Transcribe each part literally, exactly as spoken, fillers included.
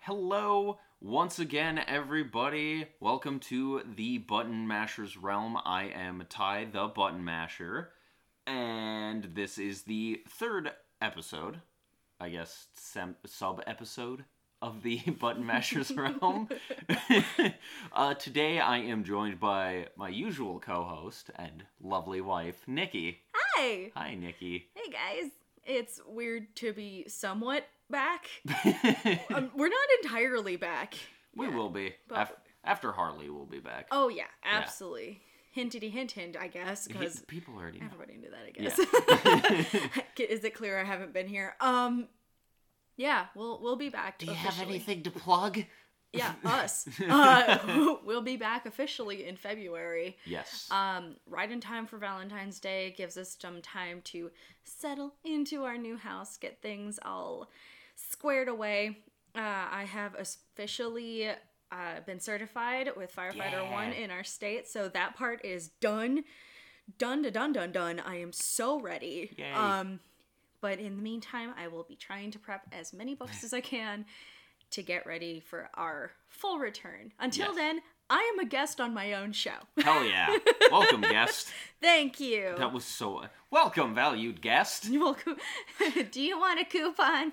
Hello, once again, everybody. Welcome to the Button Masher's Realm. I am Ty, the Button Masher, and this is the third episode, I guess, sem- sub-episode of the Button Masher's Realm. uh, today, I am joined by my usual co-host and lovely wife, Nikki. Hi! Hi, Nikki. Hey, guys. It's weird to be somewhat back. um, we're not entirely back. We yet, will be. but... Af- after Harley, we'll be back. Oh, yeah. Absolutely. Yeah. Hintity hint hint, I guess, because people already know. Everybody knew that, I guess. Yeah. Is it clear I haven't been here? Um, yeah, we'll we'll be back. Do you officially. have anything to plug? Yeah, us. uh, we'll be back officially in February. Yes. Um, right in time for Valentine's Day. Gives us some time to settle into our new house, get things all squared away. Uh, I have officially uh, been certified with Firefighter yeah. one in our state, so that part is done. Done, to done, done, done. I am so ready. Yay. Um, but in the meantime, I will be trying to prep as many books as I can to get ready for our full return. Until yes. then, I am a guest on my own show. Hell yeah. Welcome, guest. Thank you. That was so... Uh, welcome, valued guest. Welcome. Do you want a coupon?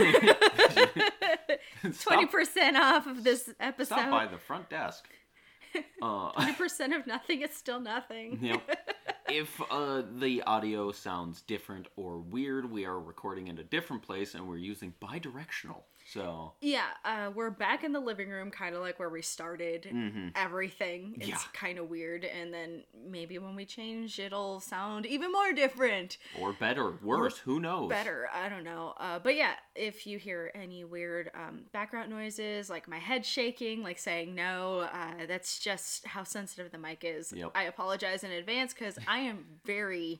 twenty percent off of this episode. Stop by the front desk. Uh, twenty percent of nothing is still nothing. Yep. If uh, the audio sounds different or weird, we are recording in a different place and we're using bidirectional. So yeah, uh, we're back in the living room, kind of like where we started mm-hmm. everything. It's yeah. kind of weird, and then maybe when we change, it'll sound even more different. Or better, worse, or who knows? Better, I don't know. Uh, but yeah, if you hear any weird um, background noises, like my head shaking, like saying no, uh, that's just how sensitive the mic is. Yep. I apologize in advance because I am very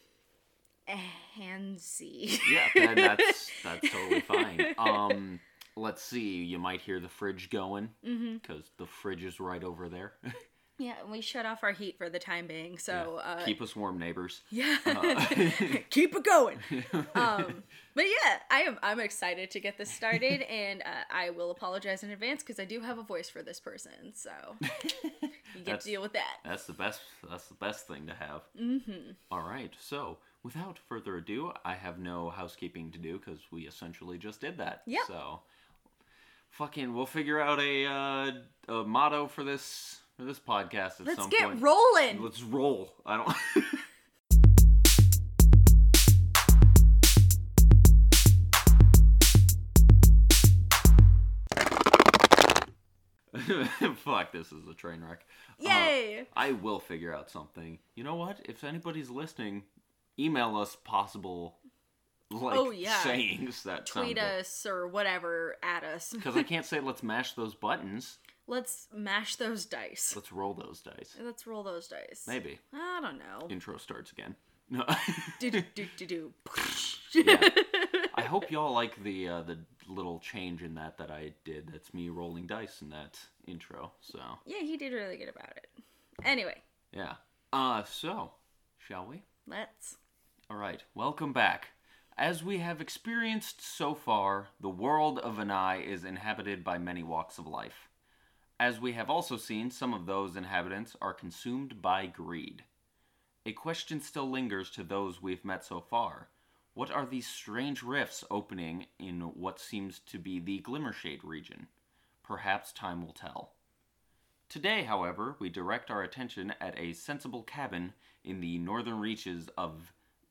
handsy. Yeah, that's that's totally fine. Um, let's see. You might hear the fridge going because mm-hmm. the fridge is right over there. Yeah, we shut off our heat for the time being, so yeah. uh, keep us warm, neighbors. Yeah, uh. Keep it going. Um, but yeah, I am. I'm excited to get this started, and uh, I will apologize in advance because I do have a voice for this person, so you get to deal with that. That's the best. That's the best thing to have. Mm-hmm. All right, so. Without further ado, I have no housekeeping to do because we essentially just did that. Yeah. So, fucking, we'll figure out a uh, a motto for this for this podcast at Let's some get point. rolling. Let's roll. I don't. Fuck, this is a train wreck. Yay! Uh, I will figure out something. You know what? If anybody's listening, email us possible like oh, yeah. sayings that tweet us or whatever at us. Because I can't say let's mash those buttons. Let's mash those dice. Let's roll those dice. Let's roll those dice. Maybe. I don't know. Intro starts again. No. do do do do do. Yeah. I hope y'all like the uh, the little change in that that I did. That's me rolling dice in that intro. So. Yeah, he did really good about it. Anyway. Yeah. Uh. So, shall we? Let's. All right. Welcome back. As we have experienced so far, the world of Anai is inhabited by many walks of life. As we have also seen, some of those inhabitants are consumed by greed. A question still lingers to those we've met so far. What are these strange rifts opening in what seems to be the Glimmershade region? Perhaps time will tell. Today, however, we direct our attention at a sensible cabin in the northern reaches of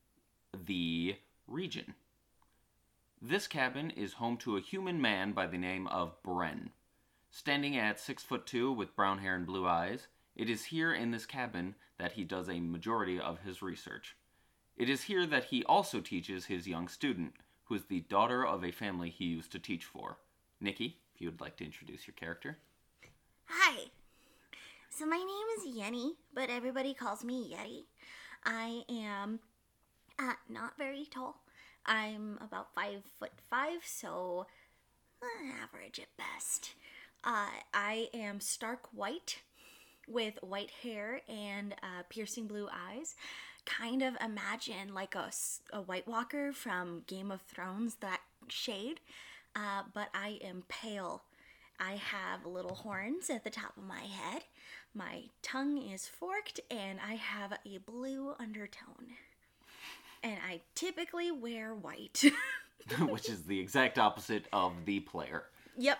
the region. This cabin is home to a human man by the name of Bren. Standing at six foot two with brown hair and blue eyes, it is here in this cabin that he does a majority of his research. It is here that he also teaches his young student, who is the daughter of a family he used to teach for. Nikki, if you would like to introduce your character. Hi. So my name is Yenny, but everybody calls me Yeti. I am uh, not very tall. I'm about five foot five, so uh, average at best. Uh, I am stark white with white hair and uh, piercing blue eyes. Kind of imagine like a, a White Walker from Game of Thrones, that shade. Uh, but I am pale I have little horns at the top of my head. My tongue is forked, and I have a blue undertone. And I typically wear white. Which is the exact opposite of the player. Yep.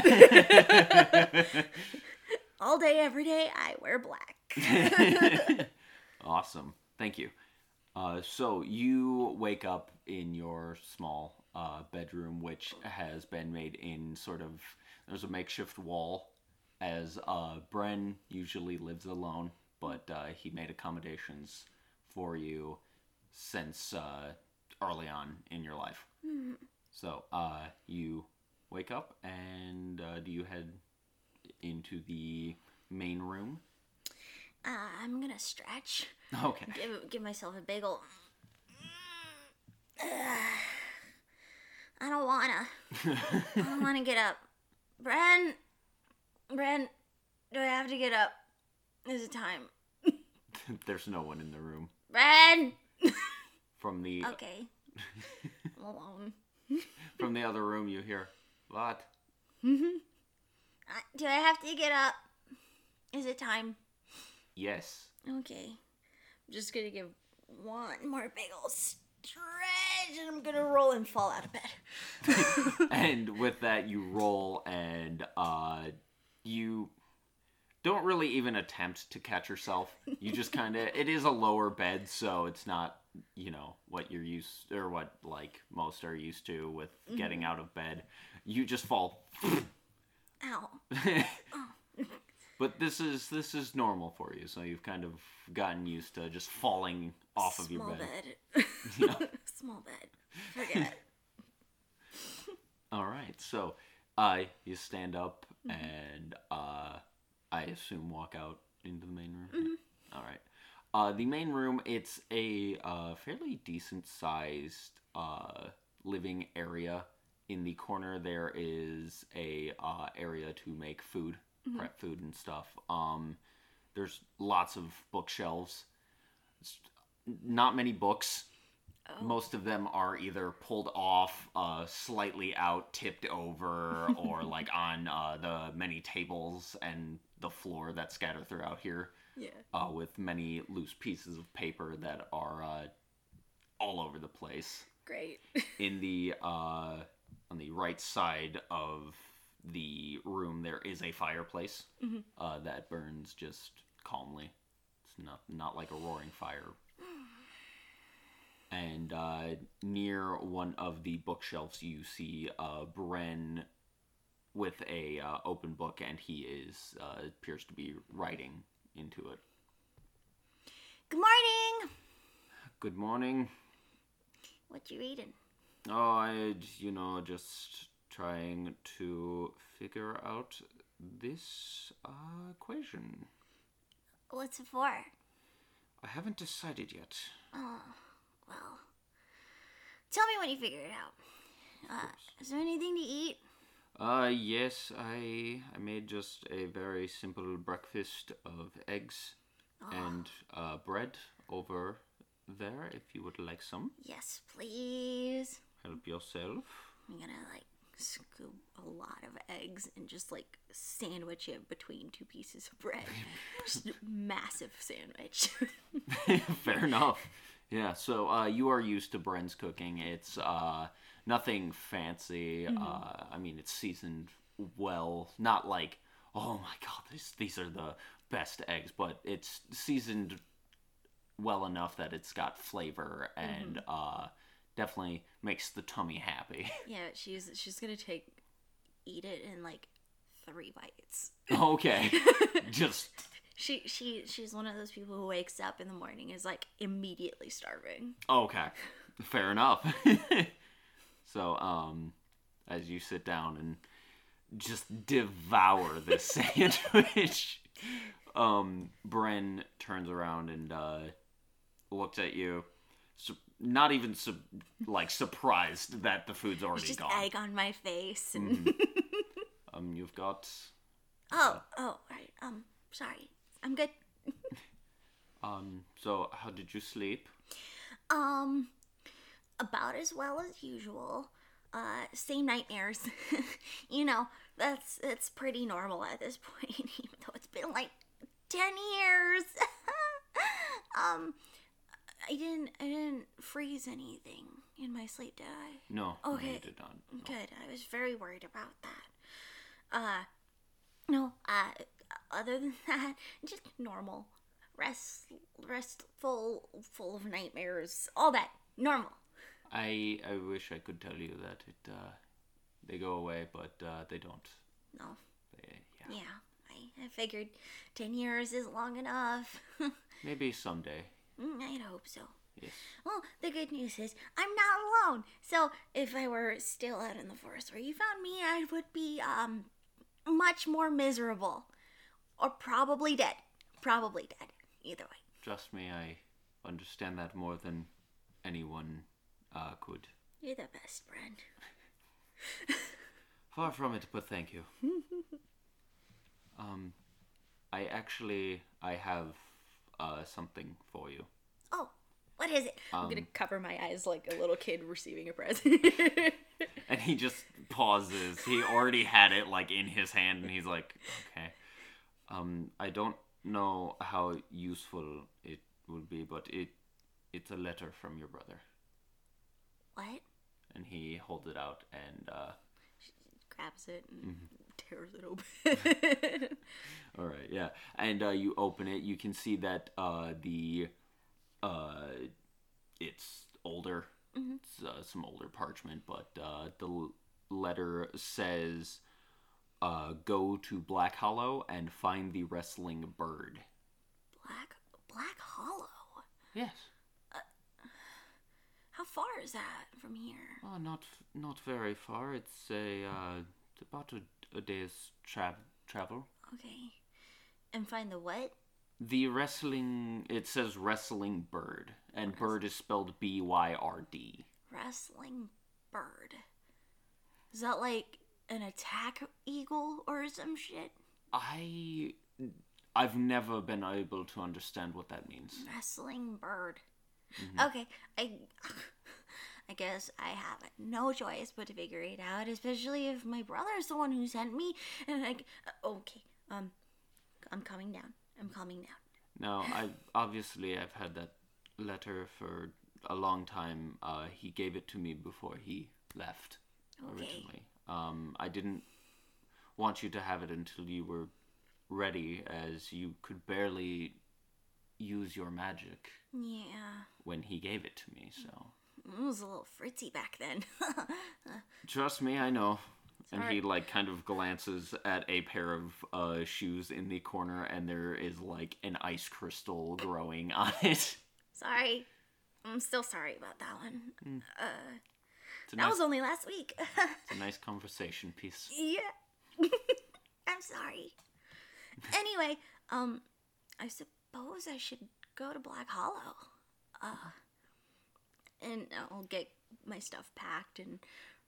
All day, every day, I wear black. Awesome. Thank you. Uh, so you wake up in your small uh, bedroom, which has been made in sort of, there's a makeshift wall, as uh, Bren usually lives alone, but uh, he made accommodations for you since uh, early on in your life. Mm. So uh, you wake up, and uh, do you head into the main room? Uh, I'm gonna stretch. Okay. Give, give myself a big ol'... I don't wanna. I don't wanna get up. Bren! Bren, do I have to get up? Is it time? There's no one in the room. Bren! From the... Okay. I'm alone. From the other room you hear, what? Mm-hmm. Uh, do I have to get up? Is it time? Yes. Okay. I'm just gonna give one more big ol' stretch, and I'm gonna roll and fall out of bed. And with that, you roll, and uh, you don't really even attempt to catch yourself. You just kind of, it is a lower bed, so it's not, you know, what you're used, or what, like, most are used to with mm-hmm. getting out of bed. You just fall. Ow. Oh. But this is this is normal for you, so you've kind of gotten used to just falling off of your Small bed. bed. Yeah. Small bed. Forget it. All right, so uh, you stand up mm-hmm. and uh, I assume walk out into the main room. Mm-hmm. All right. Uh, the main room, it's a uh, fairly decent-sized uh, living area. In the corner, there is a uh, area to make food. Mm-hmm. Prep food and stuff. Um, there's lots of bookshelves. It's not many books. Oh. Most of them are either pulled off, uh, slightly out, tipped over, or like on uh, the many tables and the floor that's scattered throughout here. Yeah. Uh, with many loose pieces of paper that are uh, all over the place. Great. In the uh, on the right side of the room, there is a fireplace mm-hmm. uh, that burns just calmly. It's not not like a roaring fire. And uh, near one of the bookshelves, you see uh, Bren with a uh, open book, and he is uh, appears to be writing into it. Good morning. Good morning. What you reading? Oh, I, you know, just trying to figure out this uh, equation. What's it for? I haven't decided yet. Oh, well. Tell me when you figure it out. Uh, is there anything to eat? Uh, yes, I I made just a very simple breakfast of eggs oh. and uh, bread over there, if you would like some. Yes, please. Help yourself. I'm gonna, like, scoop a lot of eggs and just, like, sandwich it between two pieces of bread. Just a massive sandwich. Fair enough. Yeah, so uh, you are used to Bren's cooking. It's uh, nothing fancy. Mm-hmm. Uh, I mean, it's seasoned well. Not like, oh my god, this, these are the best eggs, but it's seasoned well enough that it's got flavor and mm-hmm. uh, definitely makes the tummy happy. Yeah, she's she's gonna take, eat it in like three bites. Okay, just. She she she's one of those people who wakes up in the morning is like immediately starving. Okay, fair enough. So, um, as you sit down and just devour this sandwich, um, Bren turns around and uh, looks at you. Su- not even su- like surprised that the food's already There's just gone. Egg on my face. And mm-hmm. um, you've got. Oh, uh, oh, right. Um, sorry. I'm good. um, so how did you sleep? Um, about as well as usual. Uh, same nightmares. You know, that's it's pretty normal at this point, even though it's been like ten years. um, I didn't I didn't freeze anything in my sleep, did I? No, Okay. no, you did not. No. Good. I was very worried about that. Uh, no. Uh, other than that, just normal, rest, restful, full of nightmares, all that normal. I I wish I could tell you that it uh, they go away, but uh, they don't. No. They, yeah. Yeah. I, I figured ten years is long enough. Maybe someday. Mm, I'd hope so. Yes. Well, the good news is I'm not alone. So if I were still out in the forest where you found me, I would be um much more miserable, or probably dead. Probably dead. Either way. Trust me, I understand that more than anyone uh, could. You're the best friend. Far from it, but thank you. um, I actually I have uh something for you. Oh, what is it? I'm Um, gonna cover my eyes like a little kid receiving a present. And he just pauses. He already had it like in his hand, and he's like, "Okay." Um, I don't know how useful it will be, but it it's a letter from your brother. What? And he holds it out, and uh, Grabs it and tears it open. all right, yeah. And uh, you open it. You can see that uh, the uh, it's older. It's uh, some older parchment, but uh, the l- letter says, uh, "Go to Black Hollow and find the wrestling bird." Black Black Hollow. Yes. How far is that from here? Oh, not not very far. It's a uh, it's about a, a day's tra- travel. Okay. And find the what? The wrestling. It says wrestling bird, and bird is spelled B Y R D. Wrestling bird. Is that like an attack eagle or some shit? I I've never been able to understand what that means. Wrestling bird. Okay, I I guess I have no choice but to figure it out, especially if my brother's the one who sent me. And I okay, um, I'm coming down. I'm calming down. Now, I obviously I've had that letter for a long time. Uh, he gave it to me before he left Okay. originally. Um, I didn't want you to have it until you were ready, as you could barely use your magic Yeah, when he gave it to me. So it was a little fritzy back then. trust me, I know. And Sorry. he like kind of glances at a pair of uh, shoes in the corner, and there is like an ice crystal growing on it. Sorry, I'm still sorry about that one. Uh, It's a that nice, was only last week. it's a nice conversation piece. Yeah. I'm sorry. Anyway, um, I suppose I should go to Black Hollow. Uh, and I'll get my stuff packed and,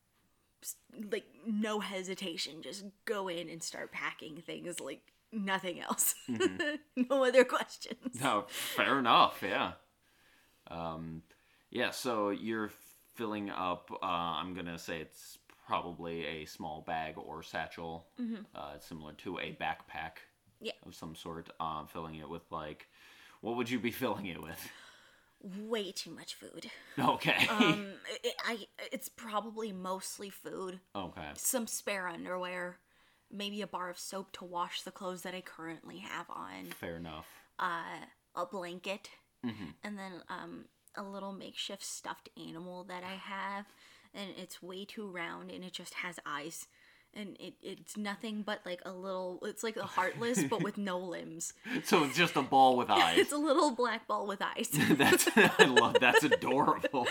s- like, no hesitation, just go in and start packing things like nothing else. No other questions. No, fair enough. Yeah. Um, yeah. So you're filling up. Uh, I'm gonna say it's probably a small bag or satchel, uh, similar to a backpack. Yeah. Of some sort. Um, filling it with like, what would you be filling it with? Way too much food. Okay. Um, it, I, it's probably mostly food. okay. Some spare underwear, maybe a bar of soap to wash the clothes that I currently have on, Fair enough. uh, a blanket, and then um, a little makeshift stuffed animal that I have, and it's way too round and it just has eyes. And it, it's nothing but like a little, it's like a heartless but with no limbs. So it's just a ball with eyes. It's a little black ball with eyes. That's I love. That's adorable.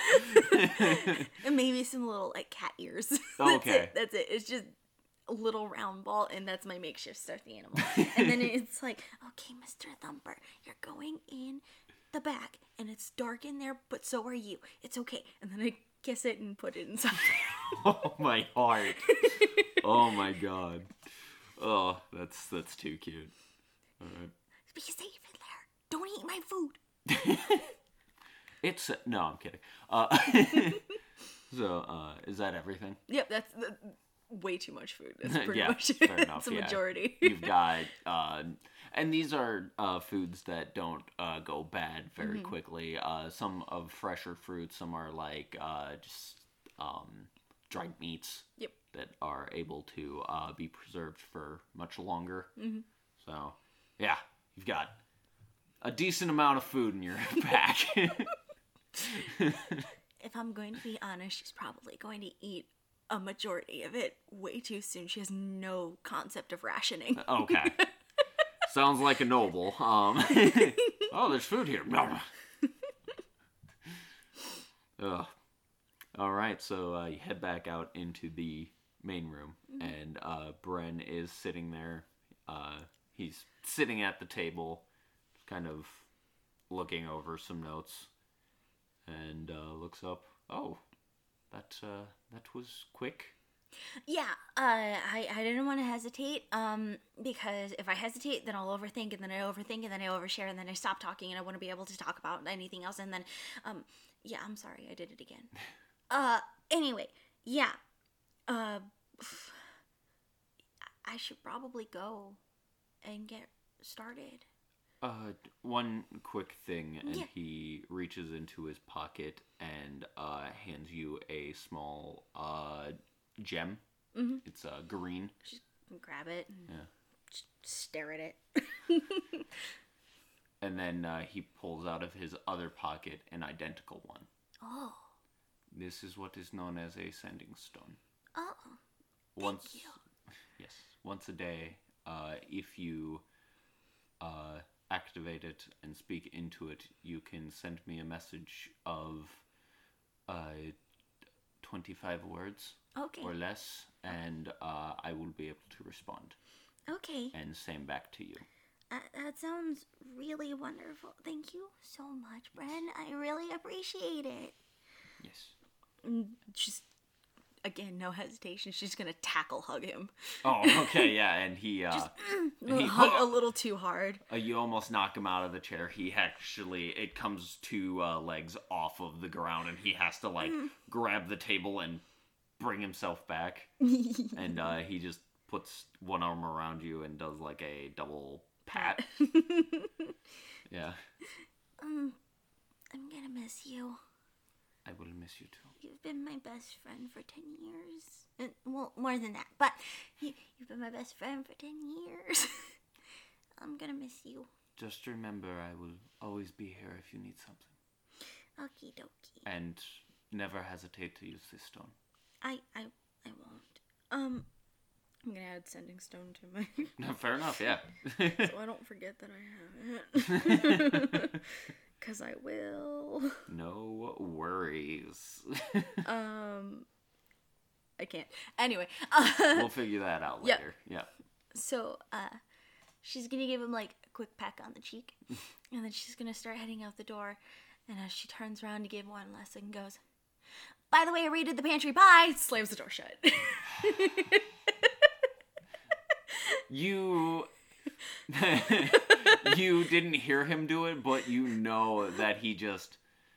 And maybe some little like cat ears. That's Okay. it. That's it. It's just a little round ball, and that's my makeshift stuffed animal. And then it's like, okay, Mister Thumper, you're going in the back, and it's dark in there, but so are you. It's okay. And then I kiss it and put it inside. Oh my heart. Oh my god. Oh, that's that's too cute. All right. Be safe in there. Don't eat my food. It's no, I'm kidding. Uh, so, uh, is that everything? Yep, that's the, way too much food. That's pretty Yeah, much fair it. enough, It's a yeah. majority. You've got, uh, and these are uh, foods that don't uh, go bad very Mm-hmm. quickly. Uh, some of fresher fruits, some are like uh, just um, dried meats Yep. that are able to uh, be preserved for much longer. Mm-hmm. So, yeah, you've got a decent amount of food in your pack. If I'm going to be honest, she's probably going to eat a majority of it way too soon. She has no concept of rationing. Okay. Sounds like a noble. Um, oh, there's food here. Ugh. All right, so uh, you head back out into the main room, and uh, Bren is sitting there. Uh, he's sitting at the table, kind of looking over some notes, and uh, looks up. Oh, that uh, that was quick. Yeah, uh, I, I didn't want to hesitate, um, because if I hesitate, then I'll overthink, and then I overthink, and then I overshare, and then I stop talking, and I want to be able to talk about anything else, and then, um, yeah, I'm sorry, I did it again. Uh, anyway, yeah, uh, I should probably go and get started. Uh, one quick thing, and Yeah. he reaches into his pocket and uh, hands you a small uh, gem. Mm-hmm. It's uh, green. Just grab it and Yeah. just stare at it. And then uh, he pulls out of his other pocket an identical one. Oh, This is what is known as a sending stone. oh, Once, you. yes, once a day, uh, if you uh, activate it and speak into it, you can send me a message of uh, twenty-five words okay, or less, and uh, I will be able to respond. okay. And same back to you. Uh, that sounds really wonderful. Thank you so much, Bren. I really appreciate it. Yes. And just, again, no hesitation. She's gonna tackle hug him. Oh, okay, yeah, and he, uh, he Hug a little too hard. uh, you almost knock him out of the chair. He actually, it comes two uh, legs off of the ground, and he has to, like, grab the table and bring himself back. And uh, he just puts one arm around you and does, like, a double pat. Yeah. Um, I'm gonna miss you. I will miss you too. You've been my best friend for ten years. Uh, well, more than that, but you, you've been my best friend for ten years. I'm gonna miss you. Just remember, I will always be here if you need something. Okie dokie. And never hesitate to use this stone. I, I, I won't. Um, I'm gonna add sending stone to my, Fair enough, yeah. so I don't forget that I have it. Cause I will. No worries. Um, I can't. Anyway, We'll figure that out Yeah. later. Yeah. so, uh, she's gonna give him, like, a quick peck on the cheek. And then she's gonna start heading out the door. And as she turns around to give one lesson, goes, by the way, I raided the pantry. Bye! slams the door shut. You you didn't hear him do it, but you know that he just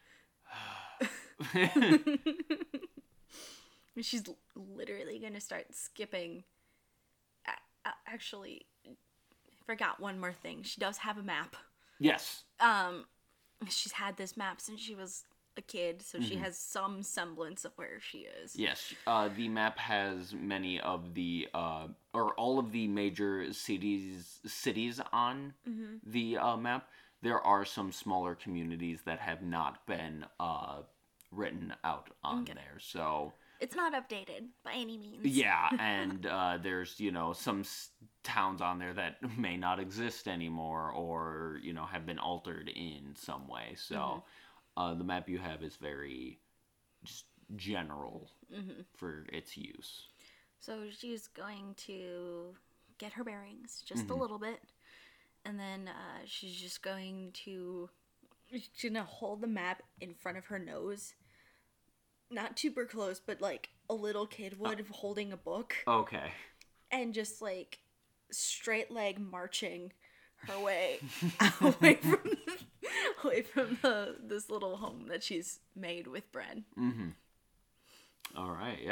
She's literally gonna start skipping. A- a- Actually, I forgot one more thing. She does have a map. Yes. Um, she's had this map since she was a kid, so she has some semblance of where she is. Yes. Uh, the map has many of the uh, or all of the major cities cities on the uh, map. There are some smaller communities that have not been uh, written out on there. So It's not updated by any means. yeah, and uh, there's, you know, some s- towns on there that may not exist anymore or, you know, have been altered in some way. So uh, the map you have is very just general for its use. So she's going to get her bearings just a little bit. And then uh, she's just going to. She's gonna hold the map in front of her nose. Not super close, but like a little kid would holding a book. Okay. And just like straight leg marching her way away from away from the this little home that she's made with Bren. Mm-hmm. All right, yeah.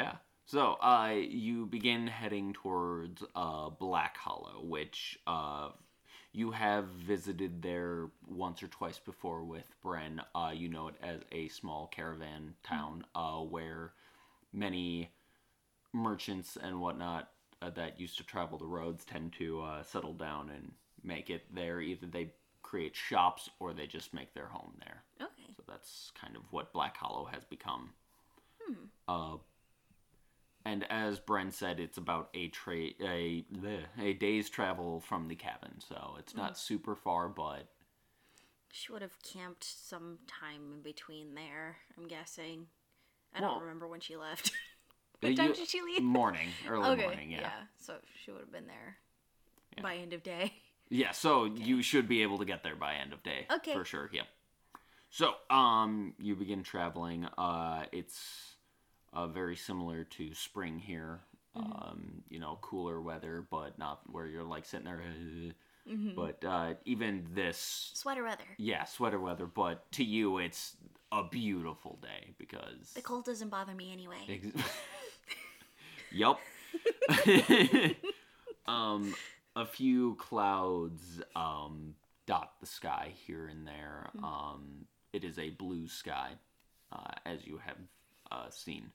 So, uh, you begin heading towards uh, Black Hollow, which uh, you have visited there once or twice before with Bren. Uh, you know it as a small caravan town uh, where many merchants and whatnot uh, that used to travel the roads tend to uh, settle down and make it there. Either they create shops or they just make their home there. Okay. So that's kind of what Black Hollow has become. Hmm. Uh, and as Bren said, it's about a tra- a bleh, a day's travel from the cabin, so it's not super far, but She would have camped some time in between there, I'm guessing. I Well- don't remember when she left. Uh, What time you- did she leave? morning, early Okay, morning, yeah. yeah. So she would have been there Yeah. by end of day. so you should be able to get there by end of day. Okay. For sure, yep. So, um, you begin traveling. Uh, it's uh, very similar to spring here. Um, you know, cooler weather, but not where you're like sitting there. uh, But uh, even this, Sweater weather. yeah, sweater weather. But to you, it's a beautiful day because The cold doesn't bother me anyway. Ex- yup. um, a few clouds um, dot the sky here and there. Um, it is a blue sky, uh, as you have uh, seen.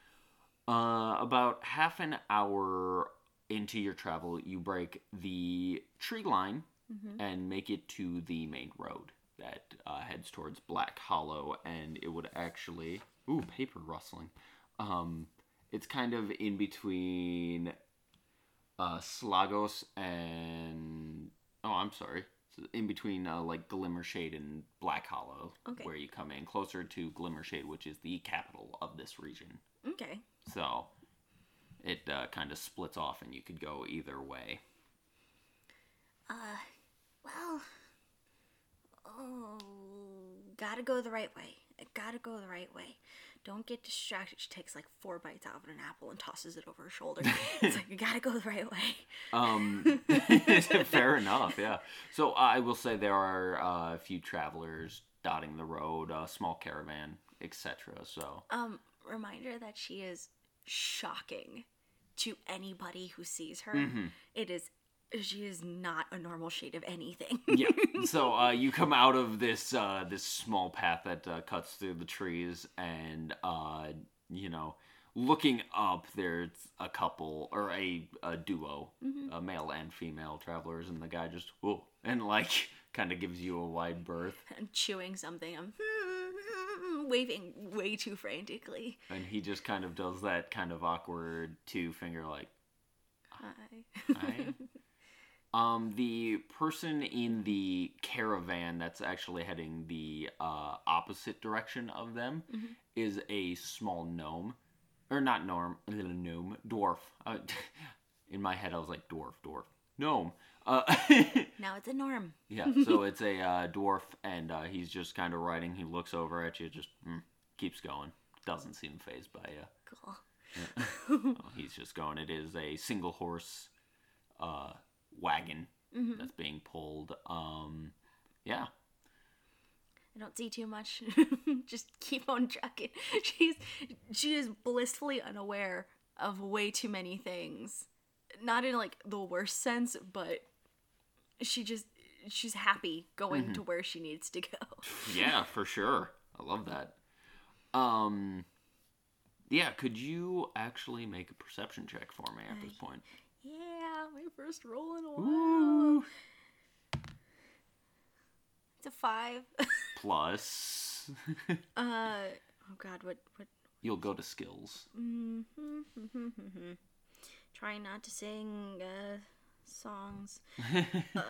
Uh, about half an hour into your travel, you break the tree line and make it to the main road that uh, heads towards Black Hollow, and it would actually... Ooh, paper rustling. Um, it's kind of in between uh, Slagos and... Oh, I'm sorry. It's in between, uh, like, Glimmershade and Black Hollow, Okay. where you come in. Closer to Glimmershade, which is the capital of this region. Okay. So, it uh, kind of splits off, and you could go either way. Uh, well, oh, gotta go the right way. I gotta go the right way. Don't get distracted. She takes like four bites out of an apple and tosses it over her shoulder. It's like, you gotta go the right way. Um, fair enough, yeah. So, I will say there are uh, a few travelers dotting the road, a small caravan, et cetera. So, Um, reminder that she is shocking to anybody who sees her. Mm-hmm. It is, she is not a normal shade of anything. yeah. So uh, you come out of this uh, this small path that uh, cuts through the trees, and uh, you know, looking up, there's a couple or a, a duo, a male and female travelers, and the guy just whoa, and like kind of gives you a wide berth, And chewing something. I'm waving way too frantically. and he just kind of does that kind of awkward two finger like. Hi. Hi. Um, the person in the caravan that's actually heading the uh, opposite direction of them is a small gnome, or not gnome, a little gnome, dwarf. Uh, in my head, I was like dwarf, dwarf, gnome. Uh, Now it's a norm. yeah, so it's a uh, dwarf, and uh, he's just kind of riding. He looks over at you, just mm, keeps going. Doesn't seem fazed by you. Cool. Oh, he's just going. It is a single horse uh, wagon that's being pulled. Um, yeah. I don't see too much. Just keep on trucking. She's she is blissfully unaware of way too many things. Not in like the worst sense, but she just she's happy going to where she needs to go. Yeah, for sure. I love that. Um, yeah, could you actually make a perception check for me at this point? Yeah, my first roll in a while. Ooh. It's a five. Plus, uh oh god, what what you'll go to skills. trying not to sing uh songs. uh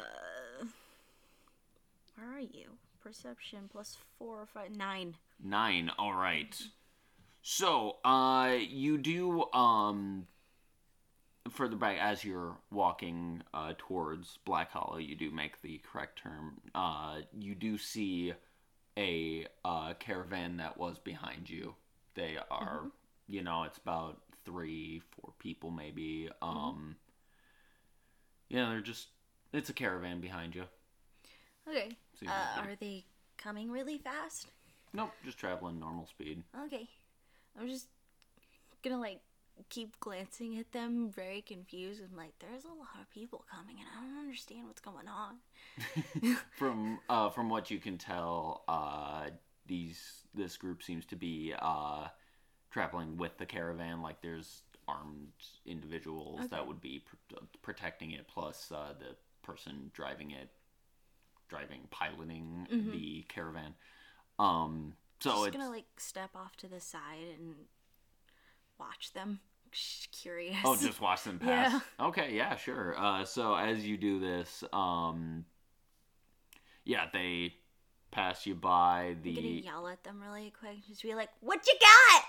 where are you? Perception plus four or five nine. Nine. All right. So, uh, you do um. Further back, as you're walking uh, towards Black Hollow, you do make the correct turn. Uh, you do see a uh, caravan that was behind you. They are, you know, it's about three, four people maybe. Um, yeah, they're just, it's a caravan behind you. Okay. Seems Uh, like are they coming really fast? Nope, just traveling normal speed. Okay. I'm just gonna like keep glancing at them, very confused. I'm like, there's a lot of people coming, and I don't understand what's going on. from uh, from what you can tell, uh, these this group seems to be uh, traveling with the caravan. Like there's armed individuals Okay. that would be pr- protecting it, plus uh, the person driving it, driving, piloting Mhm. the caravan. Um, so Just it's gonna like step off to the side and watch them. Just curious. oh, just watch them pass. Yeah. Okay, yeah, sure. Uh, so as you do this, um, yeah, they pass you by I'm gonna the. yell at them really quick. Just be like, "What you got?"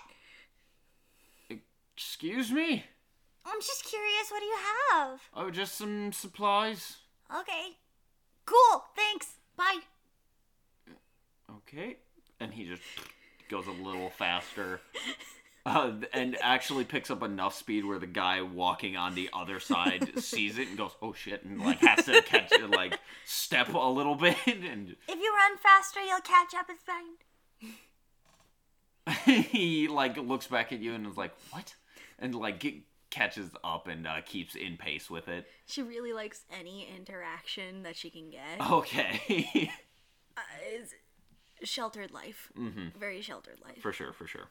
Excuse me. I'm just curious. What do you have? Oh, just some supplies. Okay. Cool. Thanks. Bye. Okay. And he just goes a little faster. Uh, and actually picks up enough speed where the guy walking on the other side sees it and goes, "Oh shit!" and like has to catch it, like step a little bit, and If you run faster, you'll catch up. It's fine. he like looks back at you and is like, "What?" and like get, catches up and uh, keeps in pace with it. She really likes any interaction that she can get. Okay. Uh, it's sheltered life. Mm-hmm. Very sheltered life. For sure, for sure.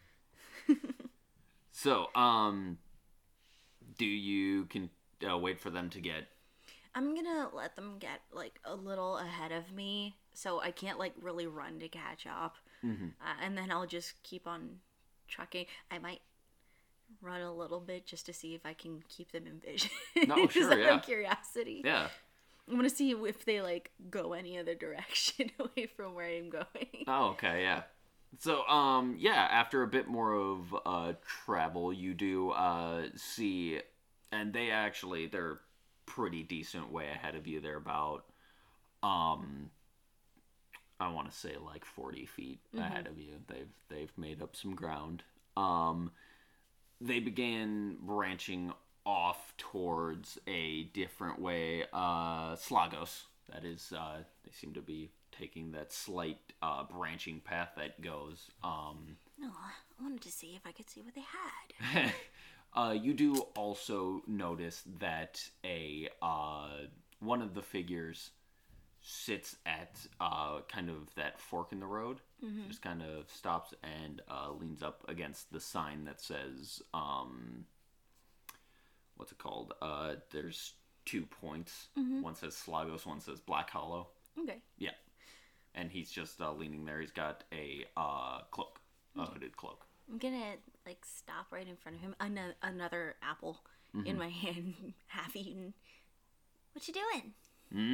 So, um, do you can uh, wait for them to get? I'm gonna let them get like a little ahead of me, so I can't like really run to catch up. Mm-hmm. Uh, and then I'll just keep on trucking. I might run a little bit just to see if I can keep them in vision. No, Just sure, out yeah. of curiosity. Yeah. I'm gonna see if they like go any other direction away from where I'm going. Oh, okay, yeah. So, um, yeah, after a bit more of uh, travel, you do uh, see, and they actually, they're pretty decent way ahead of you. They're about, um, I want to say like forty feet Mhm. ahead of you. They've they've made up some ground. Um, they began branching off towards a different way. Uh, Slagos, that is, uh, they seem to be taking that slight uh, branching path that goes. Um, No, I wanted to see if I could see what they had. uh, you do also notice that a uh, one of the figures sits at uh, kind of that fork in the road. Mhm. Just kind of stops and uh, leans up against the sign that says, um, what's it called? Uh, there's two points. Mhm. One says Slagos, one says Black Hollow. Okay. Yeah. And he's just uh, leaning there. He's got a uh, cloak, a hooded cloak. I'm gonna like stop right in front of him. Ano- another apple in my hand, half eaten. What you doing? Hmm?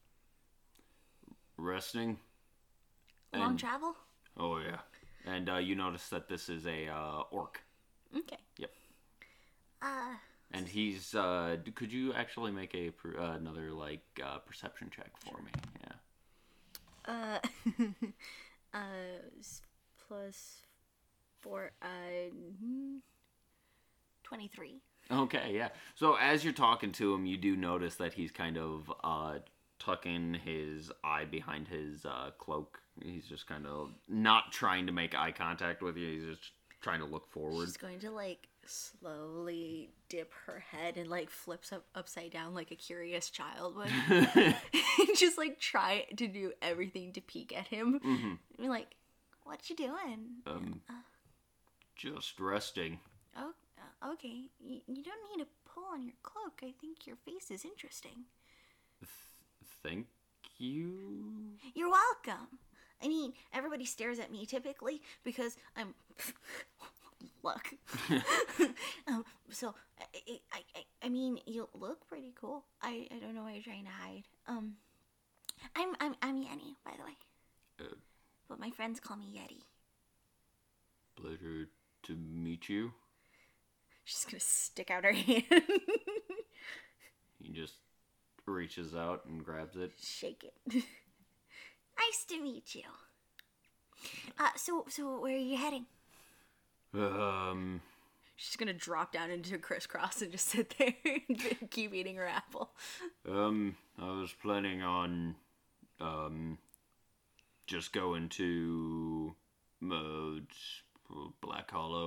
Resting. Long And- travel? Oh, yeah. And uh, you notice that this is a uh, orc. Okay. Yep. Uh, And he's, uh, d- could you actually make a per- uh, another, like, uh, perception check for me? Yeah. uh, uh, s- plus four, uh, mm, twenty-three. Okay, yeah. So as you're talking to him, you do notice that he's kind of uh, tucking his eye behind his uh, cloak. He's just kind of not trying to make eye contact with you. He's just trying to look forward. She's going to like slowly dip her head and like flips up upside down like a curious child would. And just like try to do everything to peek at him. hmm Be like, what you doing? Um, just resting. Oh, uh, okay. You, you don't need to pull on your cloak. I think your face is interesting. Thank you. You're welcome. I mean, everybody stares at me typically because I'm. Look. um, so, I, I, I, I mean, you look pretty cool. I, I don't know why you're trying to hide. Um, I'm, I'm, I'm Yenny, by the way. Uh, But my friends call me Yeti. Pleasure to meet you. She's gonna stick out her hand. He just reaches out and grabs it. Shake it. Nice to meet you. Uh, so, so where are you heading? Um, She's gonna drop down into a crisscross and just sit there and keep eating her apple. um, I was planning on, um, just going to, uh, Black Hollow.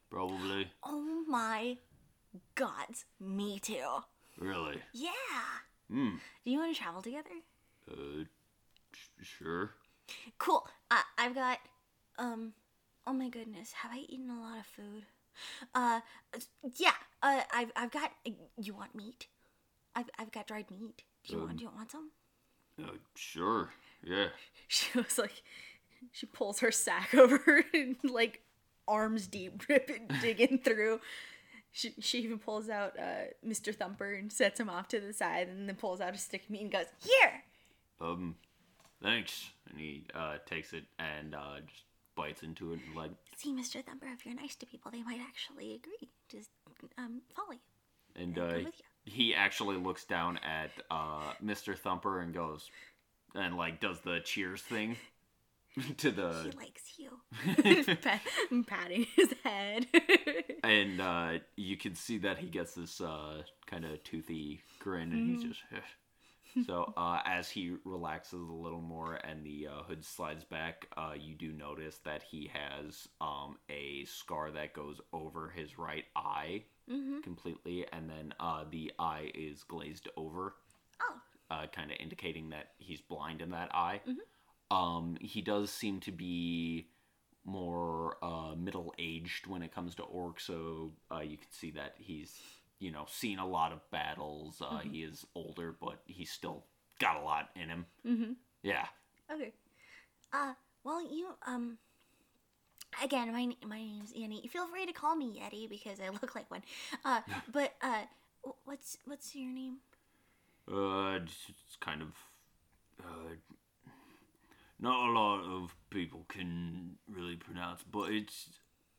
Probably. Oh my gods, me too. Really? Yeah. Hmm. Do you want to travel together? Uh, sh- sure. Cool. Uh, I've got, um, oh my goodness, have I eaten a lot of food? Uh, yeah. Uh, I've I've got. You want meat? I've I've got dried meat. Do you Um, want? Do you want some? Uh, sure. Yeah. She was like, she pulls her sack over and like arms deep, ripping, digging through. She, she even pulls out uh, Mister Thumper and sets him off to the side, and then pulls out a stick of meat and goes, "Here." Um, thanks. And he uh takes it and uh just bites into it and like. See, Mister Thumper, if you're nice to people, they might actually agree to um follow you. And Go uh, with you. he actually looks down at uh Mister Thumper and goes, and like does the cheers thing to He the. likes you. Pat- patting his head. And uh, you can see that he gets this uh, kind of toothy grin, and he's just. So uh, as he relaxes a little more, and the uh, hood slides back, uh, you do notice that he has um, a scar that goes over his right eye Mm-hmm. completely, and then uh, the eye is glazed over, Oh. uh, kind of indicating that he's blind in that eye. Mm-hmm. Um, he does seem to be more uh, middle-aged when it comes to orcs, so uh, you can see that he's, you know, seen a lot of battles. Uh, Mm-hmm. He is older, but he's still got a lot in him. Mm-hmm. Yeah. Okay. Uh, well, you, um, again, my my name's Yeti. Feel free to call me Yeti because I look like one. Uh, but, uh, wh- what's, what's your name? Uh, it's it's kind of, uh, not a lot of people can really pronounce, but it's,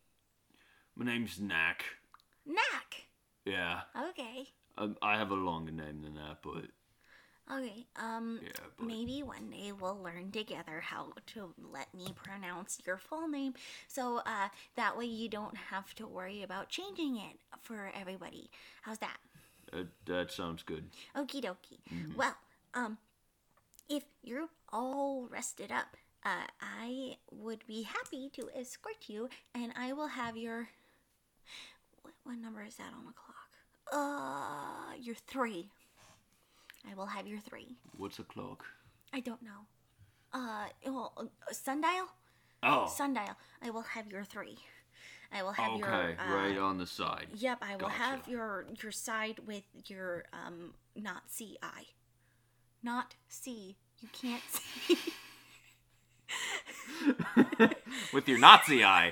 my name's Knack. Knack. Yeah. Okay. I, I have a longer name than that, but Okay, um, yeah, but maybe one day we'll learn together how to let me pronounce your full name, so, uh, that way you don't have to worry about changing it for everybody. How's that? uh, that sounds good. Okie dokie. Well, um, if you're all rested up, uh, I would be happy to escort you, and I will have your. What, what number is that on the clock? Uh, your three. I will have your three. What's a clock? I don't know. Uh, well, uh, sundial? Oh, Sundial. I will have your three. I will have okay, your. Uh, right on the side. Yep, I will Gotcha. have your your side with your um not see eye. Not see. You can't see. With your Nazi eye.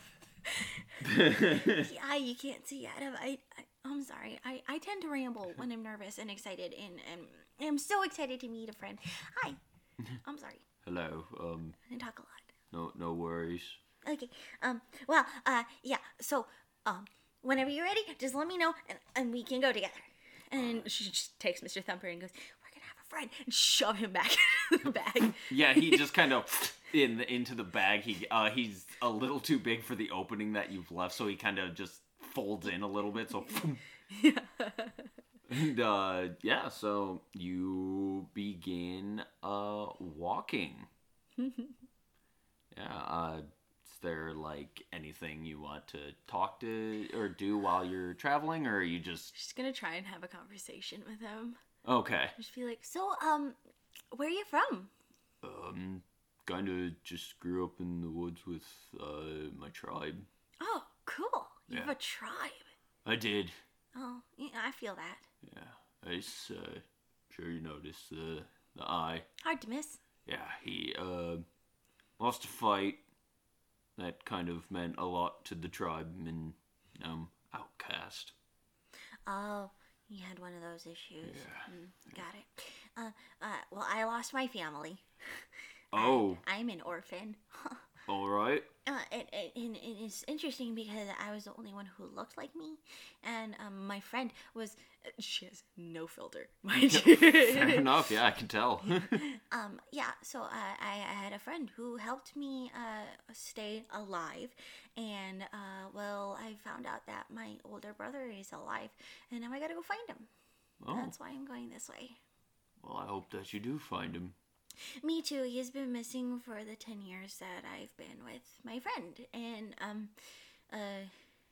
The eye you can't see out of. I, I I'm sorry. I, I tend to ramble when I'm nervous and excited, and, and I'm so excited to meet a friend. Hi. I'm sorry. Hello. Um, I talk a lot. no, no worries. Okay. Um. Well. Uh. Yeah. So. Um. Whenever you're ready, just let me know, and, and we can go together. And she just takes Mister Thumper and goes, "We're gonna have a friend," and shove him back into the bag. Yeah, he just kind of in the, into the bag. He uh, he's a little too big for the opening that you've left, so he kind of just folds in a little bit. So, and uh, yeah, so you begin uh walking. Yeah. Uh, is there like anything you want to talk to or do while you're traveling, or are you just She's gonna try and have a conversation with him. okay? Just be like, So. Um. Where are you from? Um, kind of just grew up in the woods with uh my tribe. Oh, cool. You have Yeah. a tribe. I did. Oh, yeah, I feel that. Yeah, I s- uh, sure you noticed the the eye. Hard to miss. Yeah, he uh lost a fight. That kind of meant a lot to the tribe, and um outcast. Oh, you had one of those issues. Yeah. Mm, got it. Uh, uh, well, I lost my family. Oh, I'm an orphan. all right. Uh, it, it, and it is interesting because I was the only one who looked like me, and um, my friend was. she has no filter, mind you. Fair enough. Yeah, I can tell. Um, yeah, so uh, I, I had a friend who helped me uh, stay alive, and uh, well, I found out that my older brother is alive, and now I gotta go find him. Oh, That's why I'm going this way. well, I hope that you do find him. Me too. He's been missing for the ten years that I've been with my friend, and um, uh,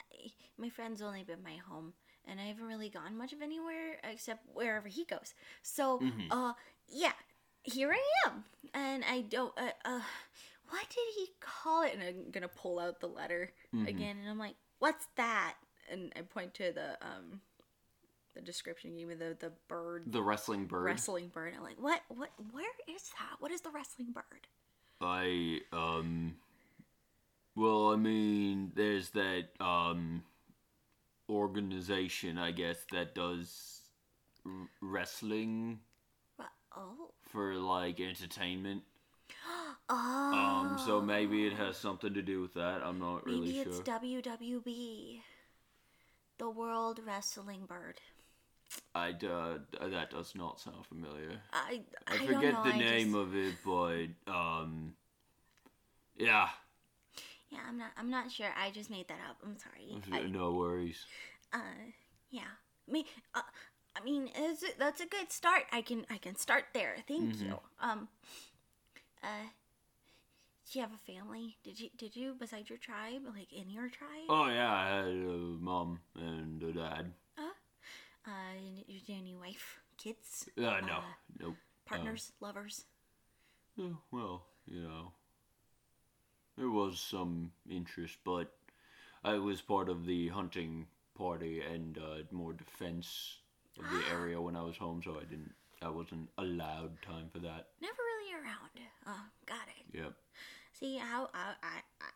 my friend's only been my home, and I haven't really gone much of anywhere except wherever he goes. So, Mhm. uh, yeah, here I am, and I don't. Uh, uh, what did he call it? And I'm gonna pull out the letter Mhm. again, and I'm like, "What's that?" And I point to the um, the description you gave me, the the bird, The wrestling bird. wrestling bird. I'm like, "What? What? Where is that? What is the wrestling bird?" I, um... Well, I mean, there's that, um... organization, I guess, that does r- wrestling Ru- Oh, for, like, entertainment. oh. Um, so maybe it has something to do with that. I'm not really Maybe sure. it's W W B, the World Wrestling Bird. I, uh, that does not sound familiar. I I, I forget don't know, the I name just- of it, but, um... Yeah. Yeah, I'm not. I'm not sure. I just made that up. I'm sorry. I, No worries. uh, yeah. Me. Uh, I mean, it's, that's a good start. I can. I can start there. Thank Mhm. you. Um. Uh. Do you have a family? Did you? Did you? Besides your tribe, like in your tribe? Oh, yeah, I had a mom and a dad. Uh. Is there any wife, kids, Uh, no. Uh, Nope. partners, lovers? Yeah, well, you know, there was some interest, but I was part of the hunting party and uh, more defense of the area when I was home, so I didn't, I wasn't allowed time for that. Never really around. Oh, got it. Yep. See how I, I, I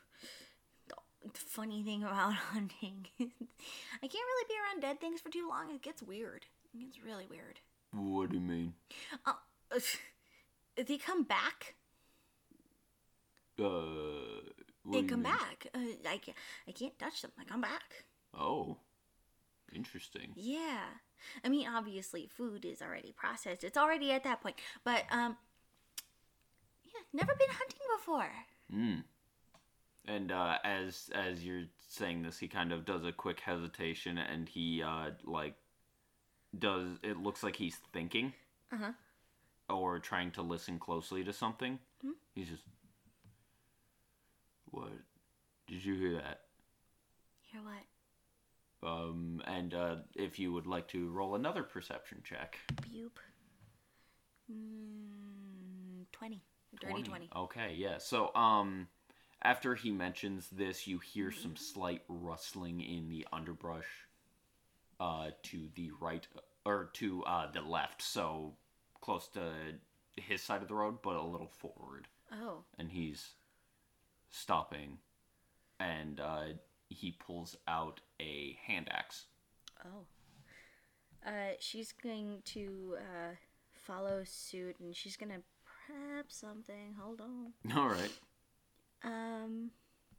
the funny thing about hunting, I can't really be around dead things for too long. It gets weird. It gets really weird. What do you mean? Uh, they come back. Uh, what They do you come mean? back. Uh, I can't. I can't touch them. They come back. Oh, interesting. Yeah. I mean, obviously, food is already processed. It's already at that point. But um, yeah, never been hunting before. Mm. And uh, as as you're saying this, he kind of does a quick hesitation, and he uh, like does. It looks like he's thinking, Uh huh. or trying to listen closely to something. Hmm? He's just, what? Did you hear that? Hear what? Um, and uh, if you would like to roll another perception check. Bube. Mm, twenty. Dirty twenty. Okay, yeah. So, um, after he mentions this, you hear some slight rustling in the underbrush, uh, to the right, or to, uh, the left, so close to his side of the road, but a little forward. Oh. And he's stopping, and, uh, he pulls out a hand axe. Oh. Uh, she's going to uh, follow suit, and she's gonna prep something. Hold on. All right. Um.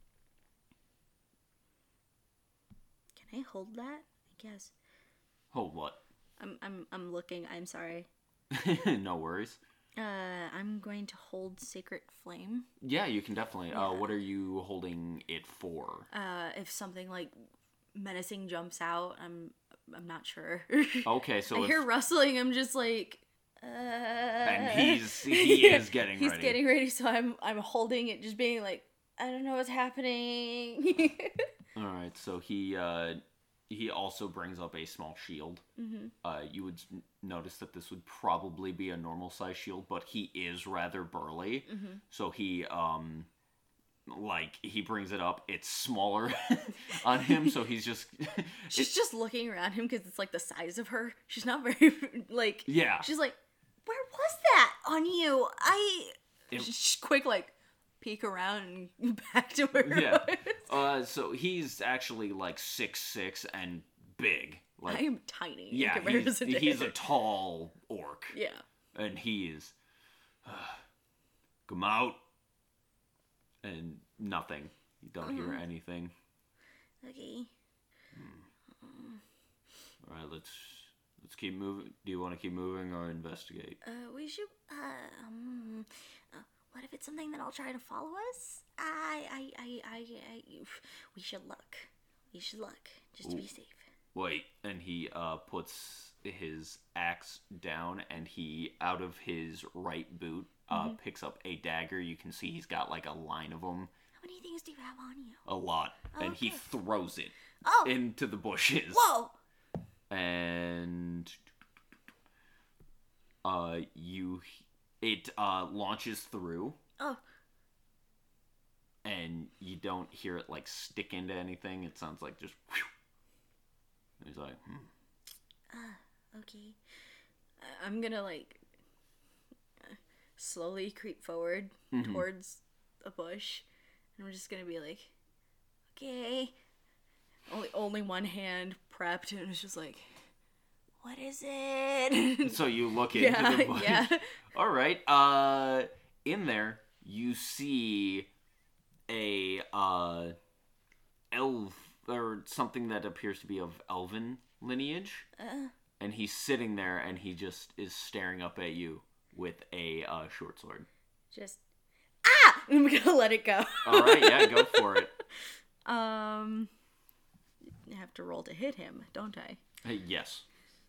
Can I hold that? I guess. Hold what? I'm. I'm. I'm looking. I'm sorry. No worries. Uh, I'm going to hold Sacred Flame. Yeah, you can definitely. Uh, Yeah. what are you holding it for? Uh, if something like menacing jumps out, I'm. I'm not sure. Okay, so I if, hear rustling. I'm just like. Uh, and he's he is getting He's ready. getting ready, so I'm I'm holding it, just being like, I don't know what's happening. All right, so he uh, he also brings up a small shield. Mm-hmm. Uh, you would n- notice that this would probably be a normal size shield, but he is rather burly. Mm-hmm. So he um, like he brings it up. It's smaller on him, so he's just She's it- just looking around him because it's like the size of her. She's not very like. yeah. She's like, where was that on you? I It- just quick like peek around and back to where Yeah. it was. Uh, so he's actually like six six and big. Like I am tiny. in yeah, comparison he's, to he's him. a tall orc. Yeah. And he is, uh, come out, and nothing. You don't hear Mhm. anything. Okay. All right, let's let's keep moving. Do you want to keep moving or investigate? Uh, we should. Uh, um, uh, what if it's something that'll try to follow us? I, I, I, I, I we should look. We should look just to be Ooh. safe. Wait, and he uh puts his axe down, and he out of his right boot uh Mhm. picks up a dagger. You can see he's got like a line of them How many things do you have on you? A lot. And he Okay. throws it Oh! into the bushes. Whoa! And uh you it uh launches through Oh. and you don't hear it like stick into anything. It sounds like just whew. And he's like, hmm. Uh, okay. I- I'm gonna like uh, slowly creep forward Mhm. towards a bush, and I'm just gonna be like, Okay. only only one hand prepped, and it's just like, what is it? So you look into yeah, the bush. yeah. All right. Uh, in there you see a uh elf or something that appears to be of elven lineage, Uh, and he's sitting there and he just is staring up at you with a uh, short sword. Just ah! I'm gonna let it go. All right, yeah, go for it. Um, I have to roll to hit him, don't I? Hey, yes.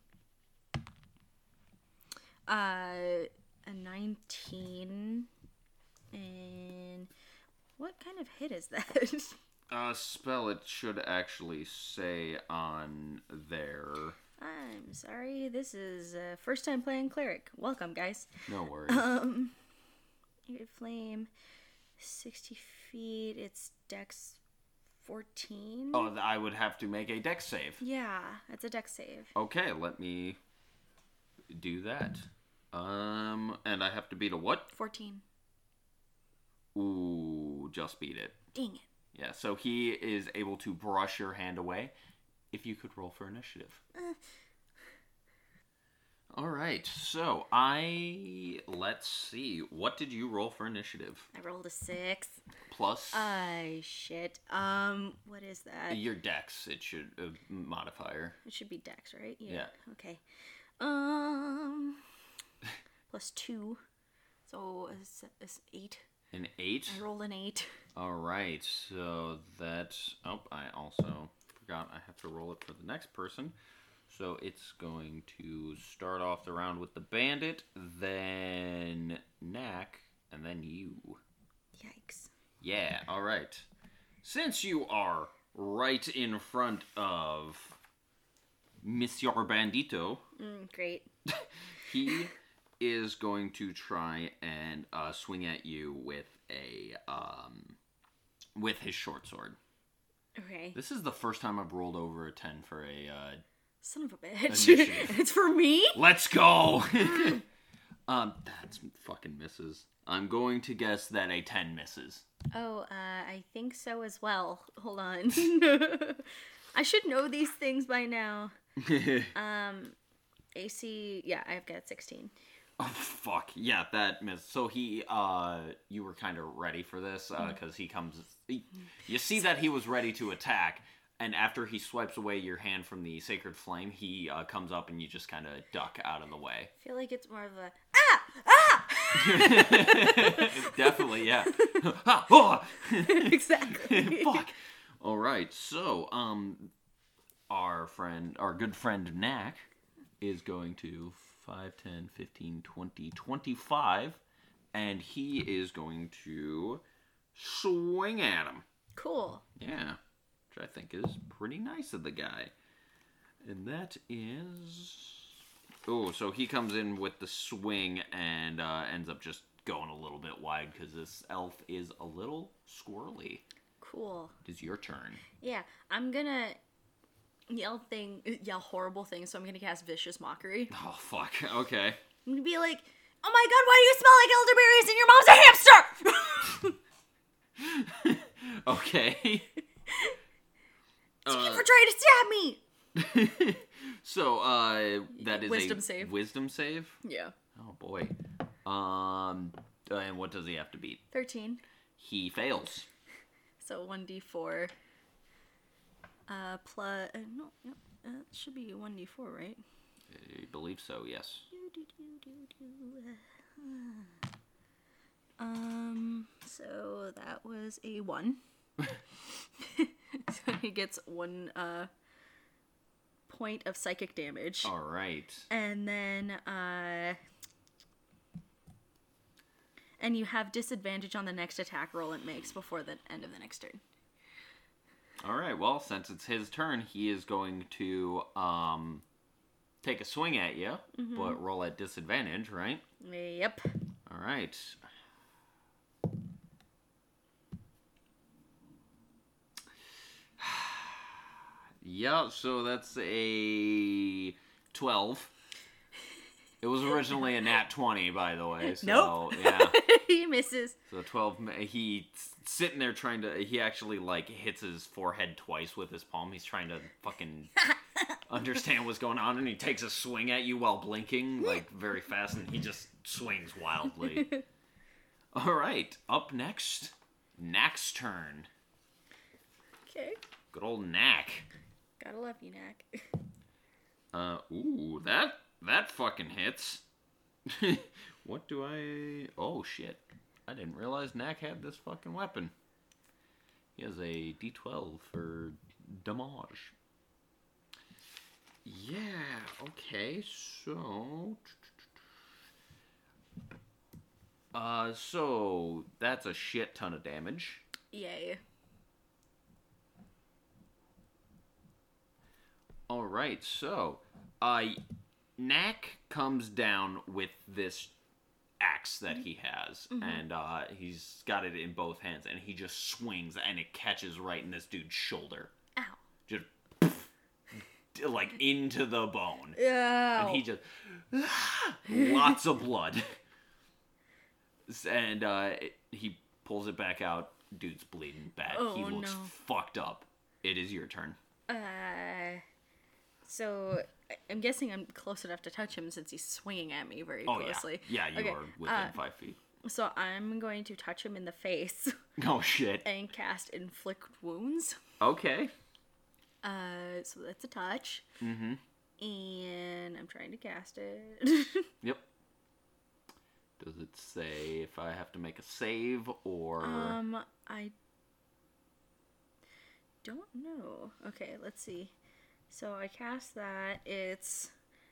Uh, a nineteen. And what kind of hit is that? Uh, spell it should actually say on there. I'm sorry, this is uh, first time playing cleric. Welcome, guys. No worries. Um, your flame, sixty feet. It's dex fourteen. Oh, th- I would have to make a dex save. Yeah, it's a dex save. Okay, let me do that. Um, and I have to beat a what? fourteen. Ooh, just beat it. dang it. Yeah, so he is able to brush your hand away. If you could roll for initiative. Uh. All right, so I let's see. What did you roll for initiative? I rolled a six. Plus I shit. Um, what is that? your dex. It should uh, modifier. It should be dex, right? Yeah. Okay. Um, plus two, so it's, it's eight. An eight. I rolled an eight. All right, so that's. Oh, I also forgot I have to roll it for the next person. So it's going to start off the round with the bandit, then Knack, and then you. Yikes. Yeah, all right. Since you are right in front of Monsieur Bandito, Mm, great. he is going to try and uh, swing at you with a um, with his short sword. Okay. This is the first time I've rolled over a ten for a. Uh, Son of a bitch. Initiative. It's for me? Let's go. um, that's fucking misses. I'm going to guess that a ten misses. Oh, uh, I think so as well. Hold on. I should know these things by now. Um, A C, yeah, I've got sixteen. Oh fuck yeah, that missed. So he, uh, you were kind of ready for this because uh, he comes. He, you see that he was ready to attack, and after he swipes away your hand from the sacred flame, he uh, comes up and you just kind of duck out of the way. I feel like it's more of a ah ah. Definitely, yeah. Ah, oh! Exactly. Fuck. All right, so um, our friend, our good friend Knack, is going to five, ten, fifteen, twenty, twenty-five, and he is going to swing at him. Cool. Yeah, which I think is pretty nice of the guy. And that is... Oh, so he comes in with the swing and uh, ends up just going a little bit wide because this elf is a little squirrely. Cool. It is your turn. Yeah, I'm gonna yell thing, yell horrible things. So I'm gonna cast vicious mockery. Oh, fuck. Okay. I'm gonna be like, "Oh my god, why do you smell like elderberries and your mom's a hamster?" Okay. Thank you Uh, for trying to stab me. so, uh, that is Wisdom a save. wisdom save? Yeah. Oh, boy. Um, and what does he have to beat? Thirteen. He fails. So one d four. Uh, plus uh, no, no, uh, it should be one d four, right? I believe so, yes. Um, so that was a one. So he gets one uh point of psychic damage. All right. And then uh and you have disadvantage on the next attack roll it makes before the end of the next turn. All right. Well, since it's his turn, he is going to um, take a swing at you, mm-hmm. but roll at disadvantage, right? Yep. All right. Yeah, so that's a twelve. It was originally a nat twenty, by the way. So, nope. Yeah. He misses. So twelve, he's sitting there trying to, he actually, like, hits his forehead twice with his palm. He's trying to fucking understand what's going on, and he takes a swing at you while blinking, like, very fast, and he just swings wildly. All right, up next, Knack's turn. Okay. Good old Knack. Gotta love you, Knack. Uh, ooh, that, that fucking hits. What do I... Oh, shit. I didn't realize Knack had this fucking weapon. He has a D twelve for damage. Yeah, okay, so... Uh, so, that's a shit ton of damage. Yay. Alright, so, uh, Knack comes down with this axe that he has, mm-hmm. and uh, he's got it in both hands, and he just swings, and it catches right in this dude's shoulder. Ow. Just, like, into the bone. Ew. And he just, lots of blood. And uh, it, he pulls it back out, dude's bleeding bad. Oh, he looks no. fucked up. It is your turn. Uh... So, I'm guessing I'm close enough to touch him since he's swinging at me very oh, closely. Yeah, yeah you okay. are within uh, five feet. So, I'm going to touch him in the face. Oh, shit. And cast Inflict Wounds. Okay. Uh, so that's a touch. Mm-hmm. And I'm trying to cast it. Yep. Does it say if I have to make a save, or... Um, I don't know. Okay, let's see. So I cast that. It's...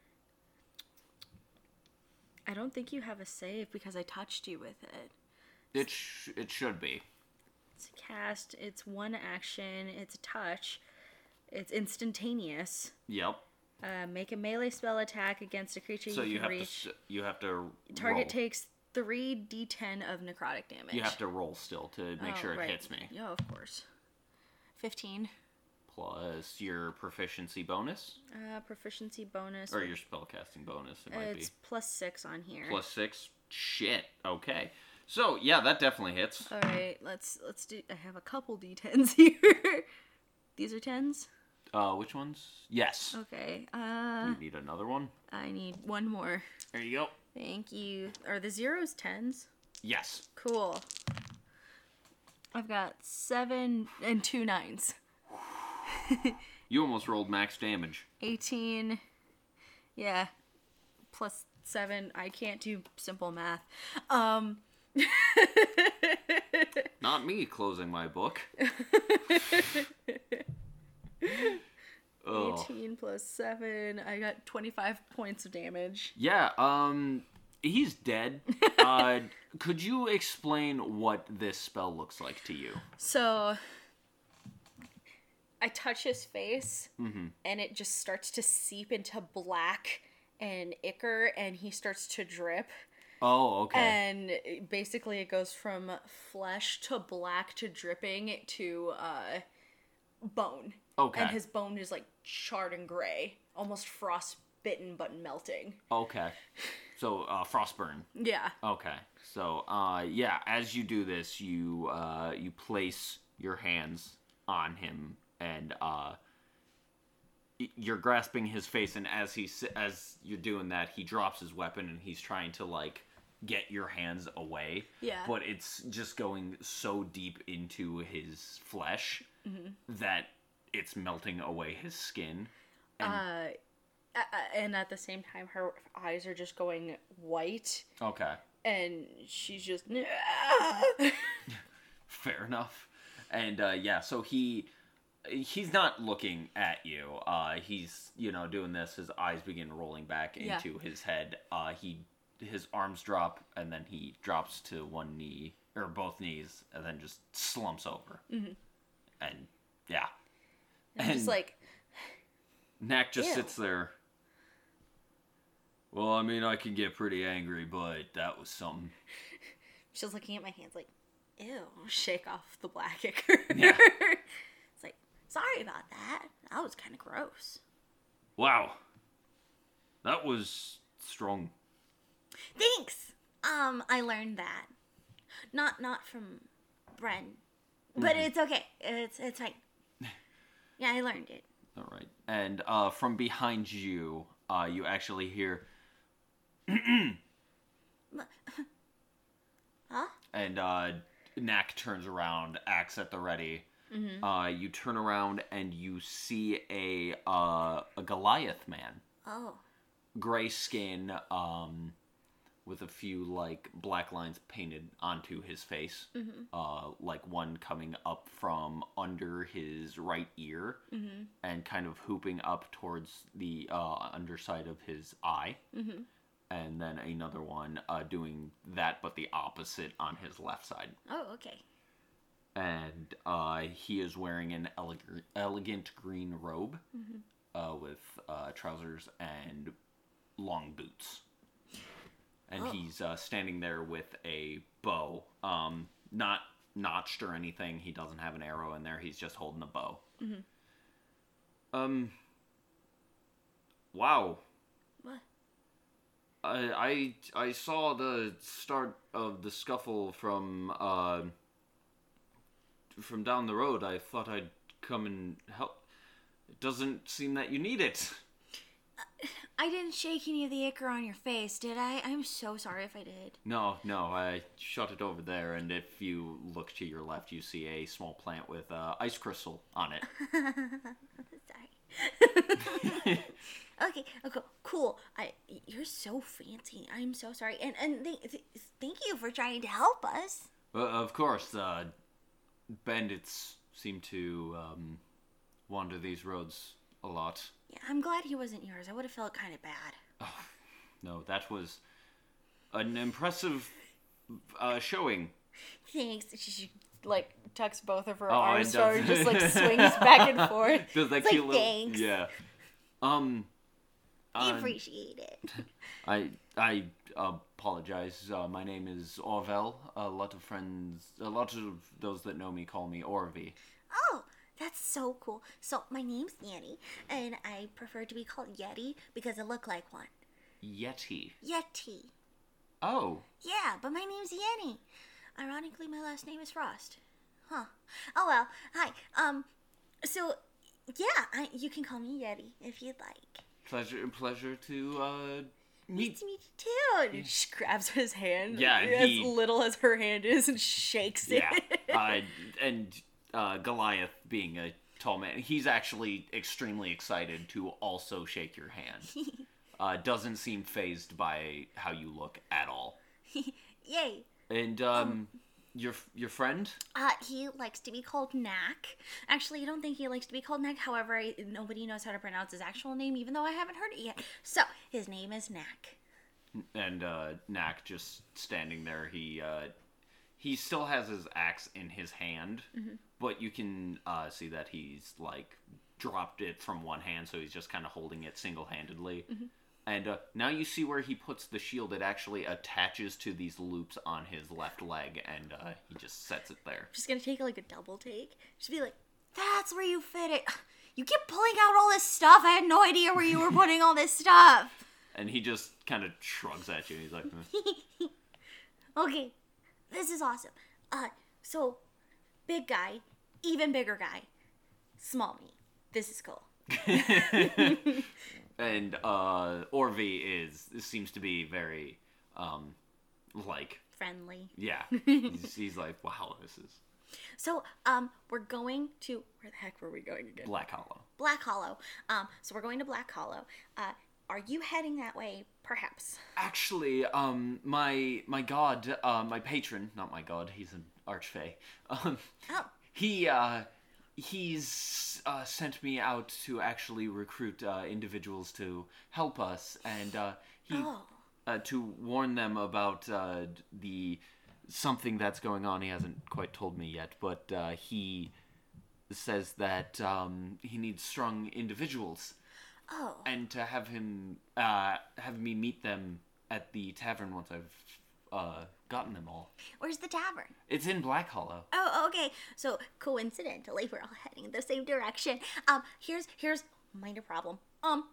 I don't think you have a save because I touched you with it. It sh- it should be. It's a cast. It's one action. It's a touch. It's instantaneous. Yep. Uh, make a melee spell attack against a creature so you you can have reach. To, you have to Target roll. takes three d ten of necrotic damage. You have to roll still to make oh, sure it right. hits me. Yeah, of course. fifteen. Plus your proficiency bonus? Uh, proficiency bonus. Or your spellcasting bonus, it might it's be. plus six on here. Plus six? Shit. Okay. So, yeah, that definitely hits. Alright, let's let's do... I have a couple d tens here. These are tens? Uh, which ones? Yes. Okay, uh... You need another one? I need one more. There you go. Thank you. Are the zeros tens? Yes. Cool. I've got seven and two nines. You almost rolled max damage. eighteen. Yeah. Plus seven. I can't do simple math. Um. Not me closing my book. eighteen plus seven. I got twenty-five points of damage. Yeah, um, he's dead. uh, could you explain what this spell looks like to you? So, I touch his face, mm-hmm. and it just starts to seep into black and ichor, and he starts to drip. Oh, okay. And basically it goes from flesh to black to dripping to uh, bone. Okay. And his bone is like charred and gray, almost frostbitten but melting. Okay. So, uh, frostburn. Yeah. Okay. So, uh, yeah, as you do this, you, uh, you place your hands on him, and, uh, you're grasping his face, and as he, as you're doing that, he drops his weapon, and he's trying to, like, get your hands away. Yeah. But it's just going so deep into his flesh mm-hmm. that it's melting away his skin. And, uh, and at the same time, her eyes are just going white. Okay. And she's just... Fair enough. And, uh, yeah, so he... He's not looking at you. Uh, he's, you know, doing this. His eyes begin rolling back into yeah. his head. Uh, he his arms drop, and then he drops to one knee, or both knees, and then just slumps over. Mm-hmm. And, yeah. And, and just like... Knack just Ew. sits there. Well, I mean, I can get pretty angry, but that was something. She's looking at my hands like, ew, shake off the black ichor. Yeah. It's like, sorry about that. That was kind of gross. Wow. That was strong. Thanks. Um, I learned that. Not not from Bren. But mm-hmm. It's okay. It's it's fine. Yeah, I learned it. All right. And uh, from behind you, uh, you actually hear... Huh? And uh, Knack turns around, axe at the ready. Mm-hmm. Uh, you turn around and you see a uh, a Goliath man. Oh. Gray skin, um, with a few like black lines painted onto his face. Mm-hmm. Uh, like one coming up from under his right ear, mm-hmm. and kind of hooping up towards the uh, underside of his eye. Mm-hmm. And then another one uh, doing that, but the opposite on his left side. Oh, okay. And uh, he is wearing an eleg- elegant green robe mm-hmm. uh, with uh, trousers and long boots. And oh. he's uh, standing there with a bow, um, not notched or anything. He doesn't have an arrow in there. He's just holding a bow. Mm-hmm. Um. Wow. What? I, I I saw the start of the scuffle from uh, from down the road. I thought I'd come and help. It doesn't seem that you need it. I didn't shake any of the ichor on your face, did I? I'm so sorry if I did. No, no, I shot it over there, and if you look to your left, you see a small plant with uh, ice crystal on it. Sorry. Okay, okay, cool. I, you're so fancy. I'm so sorry, and and th- th- thank you for trying to help us. Well, of course, uh, bandits seem to um, wander these roads a lot. Yeah, I'm glad he wasn't yours. I would have felt kind of bad. Oh, no, that was an impressive uh, showing. Thanks. She like tucks both of her Oh, arms and forward, does- just like swings back and forth. Does that It's cute like, little... thanks. Yeah. Um... I uh, appreciate it. I I apologize. Uh, my name is Orvel. A lot of friends, a lot of those that know me call me Orvi. Oh, that's so cool. So my name's Yeti, and I prefer to be called Yeti because I look like one. Yeti. Yeti. Oh. Yeah, but my name's Yeti. Ironically, my last name is Frost. Huh. Oh well. Hi. Um. So, yeah, I, you can call me Yeti if you'd like. Pleasure, pleasure to uh, Nice meet. to meet you too. And she grabs his hand, Yeah, as he- little as her hand is, and shakes it. Yeah. uh, and uh, Goliath, being a tall man, he's actually extremely excited to also shake your hand. Uh, doesn't seem fazed by how you look at all. Yay. And um, your your friend? Uh, he likes to be called Knack. Actually, I don't think he likes to be called Knack. However, I, nobody knows how to pronounce his actual name, even though I haven't heard it yet. So, his name is Knack. And uh, Knack just standing there. He uh, he still has his axe in his hand, Mm-hmm. but you can uh, see that he's like dropped it from one hand, so he's just kind of holding it single-handedly. Mm-hmm. And uh, now you see where he puts the shield. It actually attaches to these loops on his left leg, and uh, he just sets it there. Just gonna take like a double take. Just be like, that's where you fit it. You keep pulling out all this stuff. I had no idea where you were putting all this stuff. And he just kind of shrugs at you. And he's like, "Hmm." Okay, this is awesome. Uh, so, big guy, even bigger guy, small me. This is cool. And uh, Orvi is seems to be very, um, like, Friendly. yeah. He's, he's like, wow, this is So, um, we're going to Where the heck were we going again? Black Hollow. Black Hollow. Um, so we're going to Black Hollow. Uh, are you heading that way? Perhaps. Actually, um, my my god, uh, my patron, not my god, he's an archfey. Um, Oh. he uh, he's uh, sent me out to actually recruit uh, individuals to help us, and uh, he Oh. uh, to warn them about uh, the something that's going on. He hasn't quite told me yet, but uh, he says that um, he needs strong individuals, Oh. and to have him uh, have me meet them at the tavern once I've uh, gotten them all. Where's the tavern? It's in Black Hollow. Oh, okay. So coincidentally, we're all heading in the same direction. Um, here's here's minor problem. Um,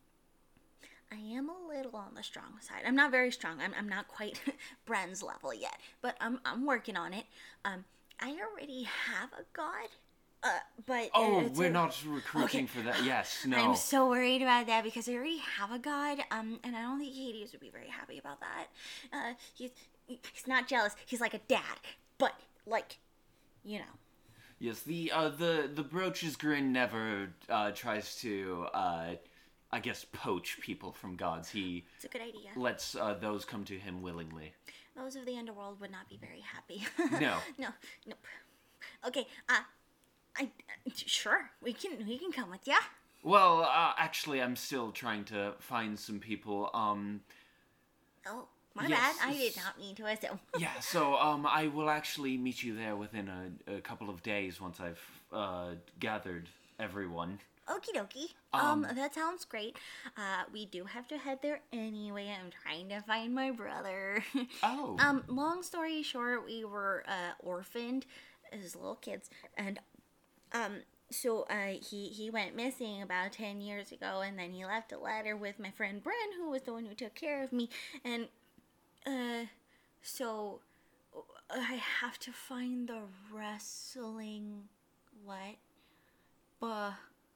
I am a little on the strong side. I'm not very strong. I'm I'm not quite Bren's level yet, but I'm I'm working on it. Um, I already have a god. Uh, but Oh, it's we're a- not recruiting Okay. for that. Yes, no. I'm so worried about that because I already have a god. Um, and I don't think Hades would be very happy about that. Uh, he's he's not jealous. He's like a dad, but like, you know. Yes, the uh, the the Brooch's Grin never uh, tries to, uh, I guess, poach people from gods. He It's a good idea. lets uh, those come to him willingly. Those of the underworld would not be very happy. No. no, nope. Okay, uh, I uh, sure we can we can come with ya. Well, uh, actually, I'm still trying to find some people. Um, Oh, my Yes, bad. I did s- not mean to assume. yeah, so um, I will actually meet you there within a, a couple of days once I've uh, gathered everyone. Okie dokie. Um, Um, that sounds great. Uh, we do have to head there anyway. I'm trying to find my brother. Oh. Um, long story short, we were uh, orphaned as little kids, and um, so uh, he he went missing about ten years ago, and then he left a letter with my friend Bren, who was the one who took care of me, and uh, so I have to find the wrestling what, buh,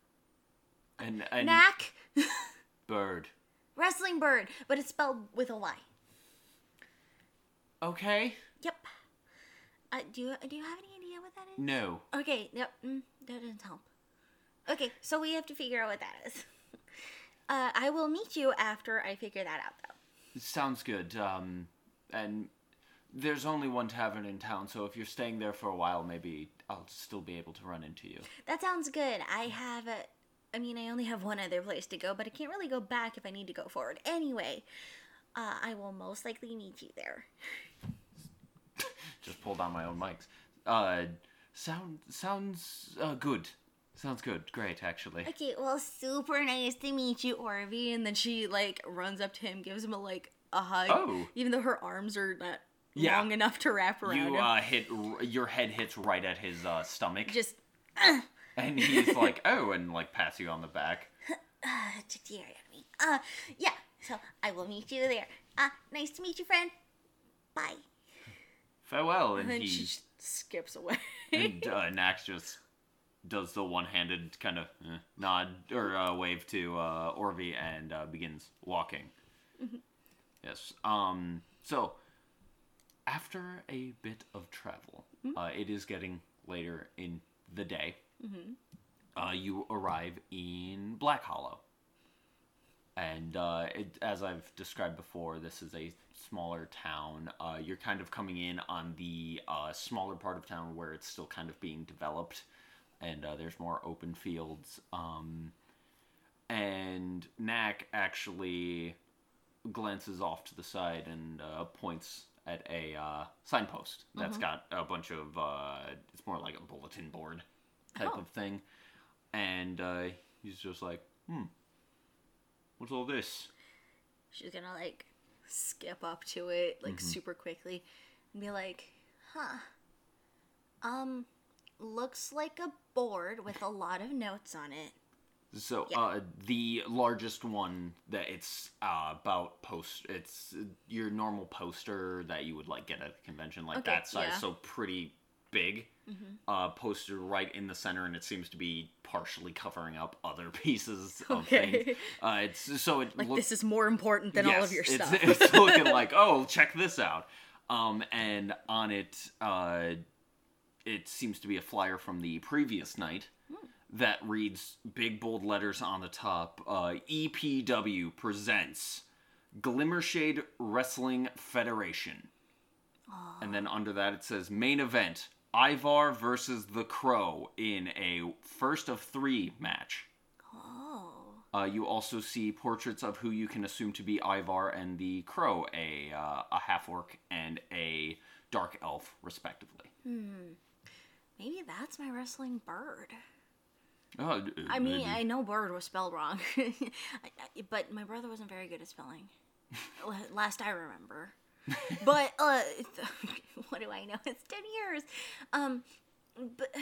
And, and knack bird. wrestling bird, but it's spelled with a Y. Okay. Yep. Uh, do you do you have any idea what that is? No. Okay, yep, mm, that doesn't help. Okay, so we have to figure out what that is. Uh, I will meet you after I figure that out, though. Sounds good. Um, and there's only one tavern in town, so if you're staying there for a while, maybe I'll still be able to run into you. That sounds good. I have a... I mean, I only have one other place to go, but I can't really go back if I need to go forward. Anyway, uh, I will most likely meet you there. Just pulled on my own mics. Uh, sound sounds uh, good. Sounds good. Great, actually. Okay, well, super nice to meet you, Orvie. And then she, like, runs up to him, gives him, a like, a hug. Oh. Even though her arms are not Yeah. long enough to wrap around You him. uh, hit r- your head hits right at his uh, stomach, Just... and he's like, "Oh," and like pats you on the back. Uh, took the air out of me. Uh, yeah, so I will meet you there. Uh, nice to meet you, friend. Bye. Farewell, and And then he she just skips away. and uh, Nax just does the one-handed kind of eh, nod or uh, wave to uh, Orvie and uh, begins walking. Yes. Um. So after a bit of travel, uh, it is getting later in the day. Uh, you arrive in Black Hollow. And uh, it, as I've described before, this is a smaller town. Uh, you're kind of coming in on the uh, smaller part of town where it's still kind of being developed, and uh, there's more open fields. Um, and Knack actually glances off to the side and uh, points at a uh, signpost that's got a bunch of, uh, it's more like a bulletin board type Oh. of thing. And uh, he's just like, hmm, what's all this? She's gonna like skip up to it like super quickly and be like, Huh. Um, looks like a board with a lot of notes on it. So, Yeah. uh, the largest one that it's uh, about post, it's your normal poster that you would like get at a convention, like Okay, that size, yeah. so pretty big. Uh, poster right in the center, and it seems to be partially covering up other pieces of Okay. things. Uh, it's so it like looks this is more important than all Yes, of your it's, stuff. it's looking like, oh, check this out. Um, and on it, uh, it seems to be a flyer from the previous night that reads big bold letters on the top. Uh, E P W presents Glimmershade Wrestling Federation. And then under that it says main event Ivar versus the Crow in a first of three match. Oh. Uh, you also see portraits of who you can assume to be Ivar and the Crow, a uh, a half-orc and a dark elf, respectively. Hmm. Maybe that's my wrestling bird. Oh, d- I mean, maybe. I know bird was spelled wrong, I- I- but my brother wasn't very good at spelling. La- Last I remember. But uh, what do I know? It's ten years. Um, but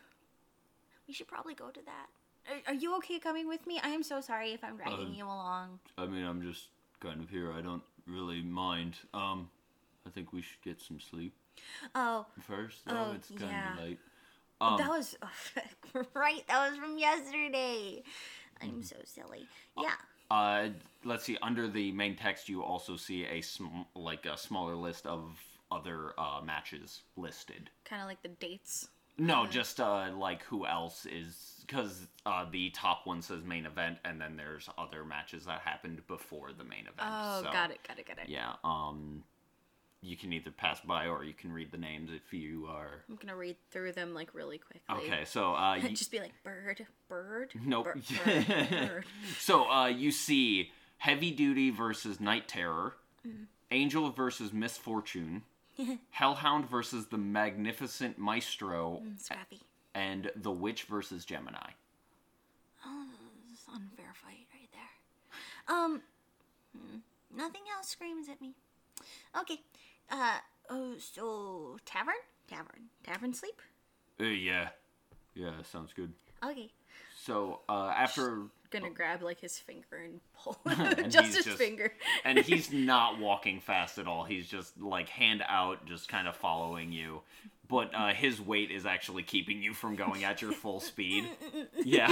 we should probably go to that. Are, are you okay coming with me? I am so sorry if I'm dragging Um, you along. I mean, I'm just kind of here. I don't really mind. Um, I think we should get some sleep Oh, first, though. Oh, It's kind yeah. of late. Um, that was right. That was from yesterday. I'm so silly. Yeah. Uh, let's see. Under the main text, you also see a sm- like a smaller list of other uh, matches listed. Kind of like the dates. No, just uh, like who else is, because uh, the top one says main event, and then there's other matches that happened before the main event. Oh, so, got it, got it, got it. Yeah. Um, you can either pass by or you can read the names if you are. I'm gonna read through them like really quickly. Okay, so uh, you... Just be like bird, bird. Nope. bir- bird, bird. So uh, you see Heavy Duty versus Night Terror, Mm-hmm. Angel versus Misfortune, Hellhound versus the Magnificent Maestro, Mm, Scrappy. and The Witch versus Gemini. Oh, this is an unfair fight right there. Um, hmm, nothing else screams at me. Okay. Uh, oh, so tavern, tavern, tavern sleep. Uh, yeah, yeah, sounds good. Okay. So uh, after, Gonna grab like his finger and pull And just he's his just- finger. and he's not walking fast at all. He's just like hand out, just kind of following you. But uh, his weight is actually keeping you from going at your full speed. Yeah.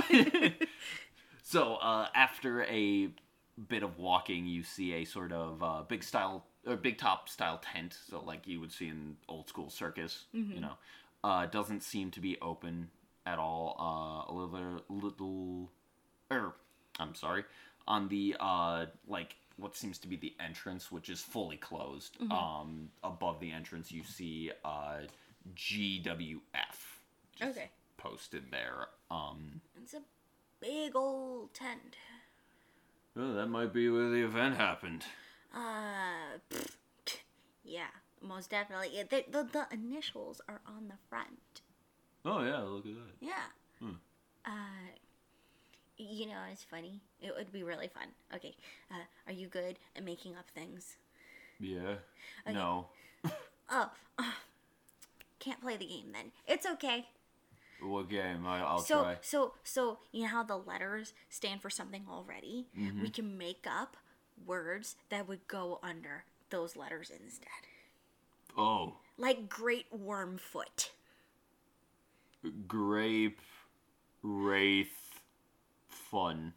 So uh, after a bit of walking, you see a sort of uh, big style or big top style tent. So like you would see in old school circus, you know, uh, doesn't seem to be open at all. Uh, a little, little, er, I'm sorry, on the uh, like what seems to be the entrance, which is fully closed. Um, above the entrance, you see uh, G W F. just Okay. Posted there. Um. It's a big old tent. Oh, that might be where the event happened. Uh, pfft, yeah, most definitely. Yeah, the, the the initials are on the front. Oh yeah, look at that. Yeah. Hmm. Uh, you know, it's funny. It would be really fun. Okay. Uh, are you good at making up things? Yeah. Okay. No. Oh, uh, can't play the game then. It's okay. What game? I, I'll so try. so so you know how the letters stand for something already? Mm-hmm. We can make up words that would go under those letters instead. Oh, Like Great Wormfoot. grape, wraith, fun.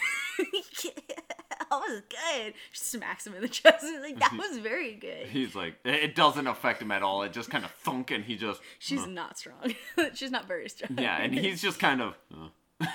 That was good. Smacks him in the chest. Like that was very good. He's like, it doesn't affect him at all. It just kind of thunk, and he just. She's uh, not strong. She's not very strong. yeah, and he's just kind of. Uh.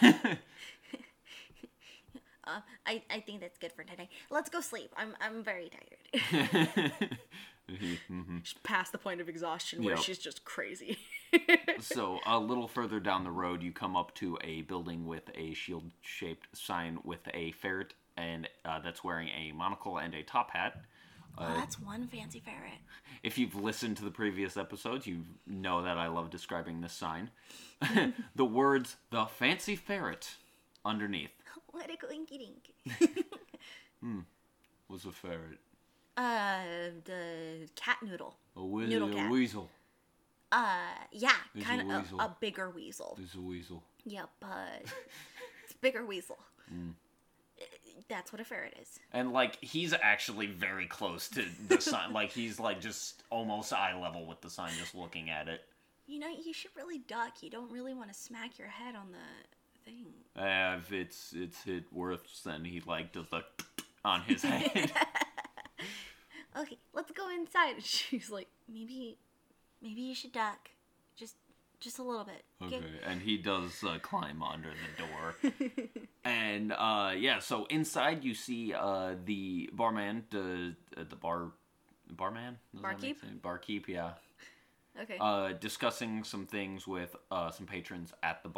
Uh, I, I think that's good for today. Let's go sleep. I'm I'm very tired. Mhm. Past the point of exhaustion where Yep. she's just crazy. So a little further down the road, you come up to a building with a shield-shaped sign with a ferret, and uh, that's wearing a monocle and a top hat. Oh, that's one fancy ferret. If you've listened to the previous episodes, you know that I love describing this sign. The words "the fancy ferret" underneath. What a coinky dink. What's a ferret? Uh, the cat noodle. A, we- Noodle a cat. weasel. Uh, yeah, It's a kind of weasel. a, a bigger weasel. It's a weasel. Yep, uh, it's a bigger weasel. Mm. Uh, That's what a ferret is. And like he's actually very close to the sign. Like he's like just almost eye level with the sign, just looking at it. You know, you should really duck. You don't really want to smack your head on the thing. Uh, if it's it's hit worse, then he like does the on his head. Okay, let's go inside. She's like, maybe, maybe you should duck, just, just a little bit. Okay, and he does uh, climb under the door. And uh, yeah, so inside you see uh, the barman, the uh, the bar, barman, Does that make Barkeep? sense? Barkeep, yeah. Okay. Uh, discussing some things with uh, some patrons at the bar.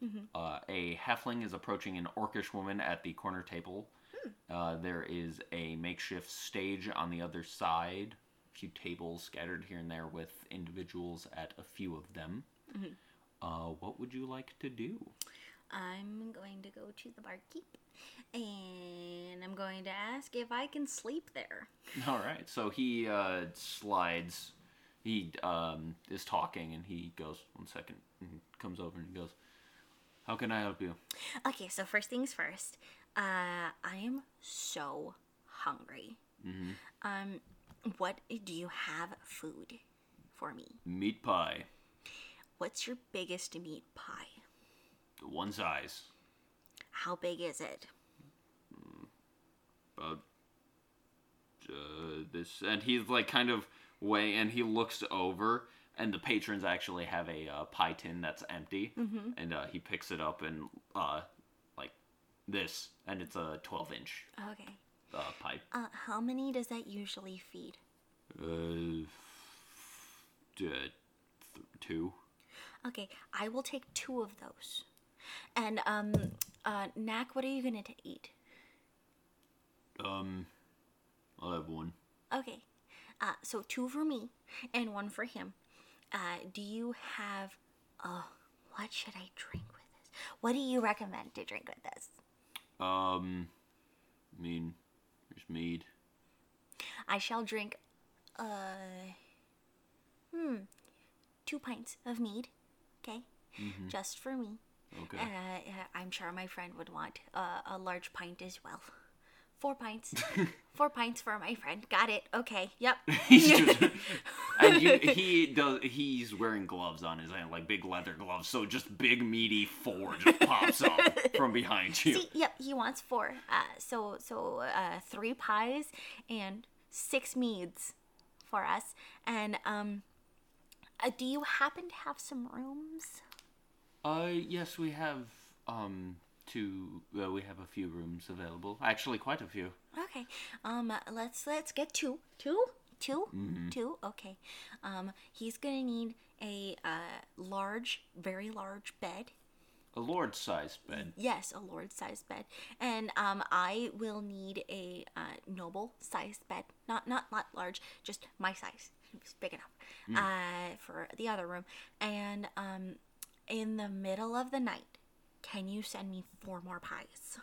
Uh, a halfling is approaching an orcish woman at the corner table. Uh, there is a makeshift stage on the other side. A few tables scattered here and there with individuals at a few of them. Uh, what would you like to do? I'm going to go to the barkeep, and I'm going to ask if I can sleep there. All right. So he uh, slides. He um, is talking, and he goes, one second, and he comes over and he goes, how can I help you? Okay, so first things first. Uh, I am so hungry. Mm-hmm. Um, what do you have food for me? Meat pie. What's your biggest meat pie? One size. How big is it? About uh, this. And he's like kind of way, and he looks over, and the patrons actually have a uh, pie tin that's empty. Mm-hmm. And uh, he picks it up and, uh, like this, and it's a twelve inch Okay. uh, pie. Uh, how many does that usually feed? Uh, d- th- two. Okay, I will take two of those. And, um, uh, Knack, what are you gonna t- eat? Um, I'll have one. Okay, uh, so two for me and one for him. Uh, do you have, uh, what should I drink with this? What do you recommend to drink with this? Um, I mean, there's mead. I shall drink, uh, hmm, two pints of mead, okay? Mm-hmm. Just for me. Okay. Uh, I'm sure my friend would want uh, a large pint as well. Four pints. Four pints for my friend. Got it. Okay. Yep. He's just, and you, he does. He's wearing gloves on his hand, like big leather gloves. So just big meaty four just pops up from behind you. See, yep. He wants four. Uh, so so uh, three pies and six meads for us. And um, uh, do you happen to have some rooms? Uh, yes, we have um two. Uh, we have a few rooms available. Actually, quite a few. Okay. Um, let's let's get two. Two? Two? Mm-hmm. Two? Okay. Um, he's gonna need a uh large, very large bed. A lord-sized bed. Yes, a lord-sized bed. And um, I will need a uh, noble-sized bed. Not not not large, just my size. It's big enough. Mm. Uh, for the other room. And um, in the middle of the night, can you send me four more pies?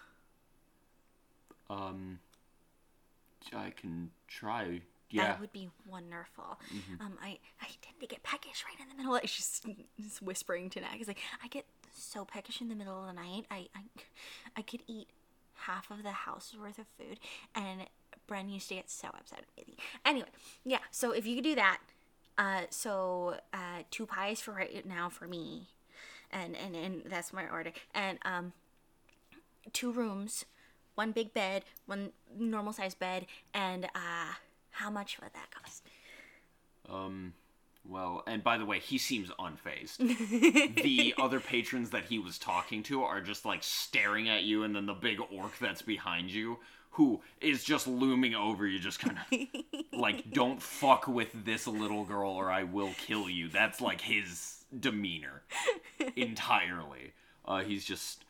Um, I can try. Yeah. That would be wonderful. Mm-hmm. Um, I, I tend to get peckish right in the middle. She's just, just whispering to Nag. He's like, I get so peckish in the middle of the night. I, I, I could eat half of the house's worth of food. And Bren used to get so upset with me. Anyway, yeah. So if you could do that, uh, so uh, two pies for right now for me, and and and that's my order. And um, two rooms, one big bed, one normal size bed, and uh. How much would that cost? Um, well, and by the way, he seems unfazed. The other patrons that he was talking to are just like staring at you, and then the big orc that's behind you, who is just looming over you, just kind of like, don't fuck with this little girl or I will kill you. That's like his demeanor entirely. Uh, he's just,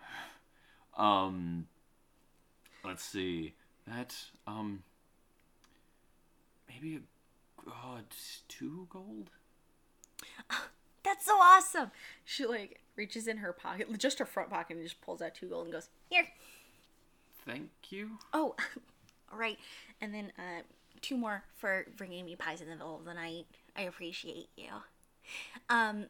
um, let's see, that, um... maybe a, uh, two gold? That's so awesome! She, like, reaches in her pocket, just her front pocket, and just pulls out two gold and goes, here. Thank you. Oh, right. And then, uh, two more for bringing me pies in the middle of the night. I appreciate you. Um,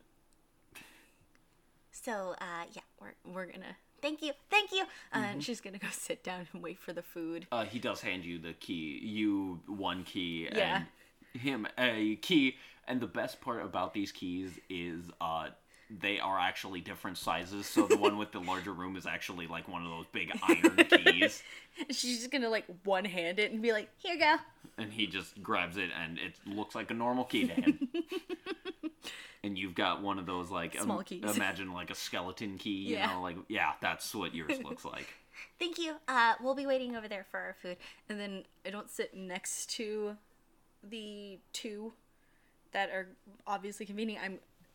so, uh, yeah, we're, we're gonna... Thank you, thank you. Uh, Mm-hmm. And she's gonna go sit down and wait for the food. Uh, he does hand you the key. You one key Yeah. and him a key. And the best part about these keys is uh, they are actually different sizes. So the one with the larger room is actually like one of those big iron keys. She's just gonna, like, one-hand it and be like, here you go. And he just grabs it and it looks like a normal key to him. And you've got one of those, like, Small um, keys. imagine like a skeleton key, you Yeah. know, like, yeah, that's what yours looks like. Thank you. Uh, we'll be waiting over there for our food. And then I don't sit next to the two that are obviously convening. I'm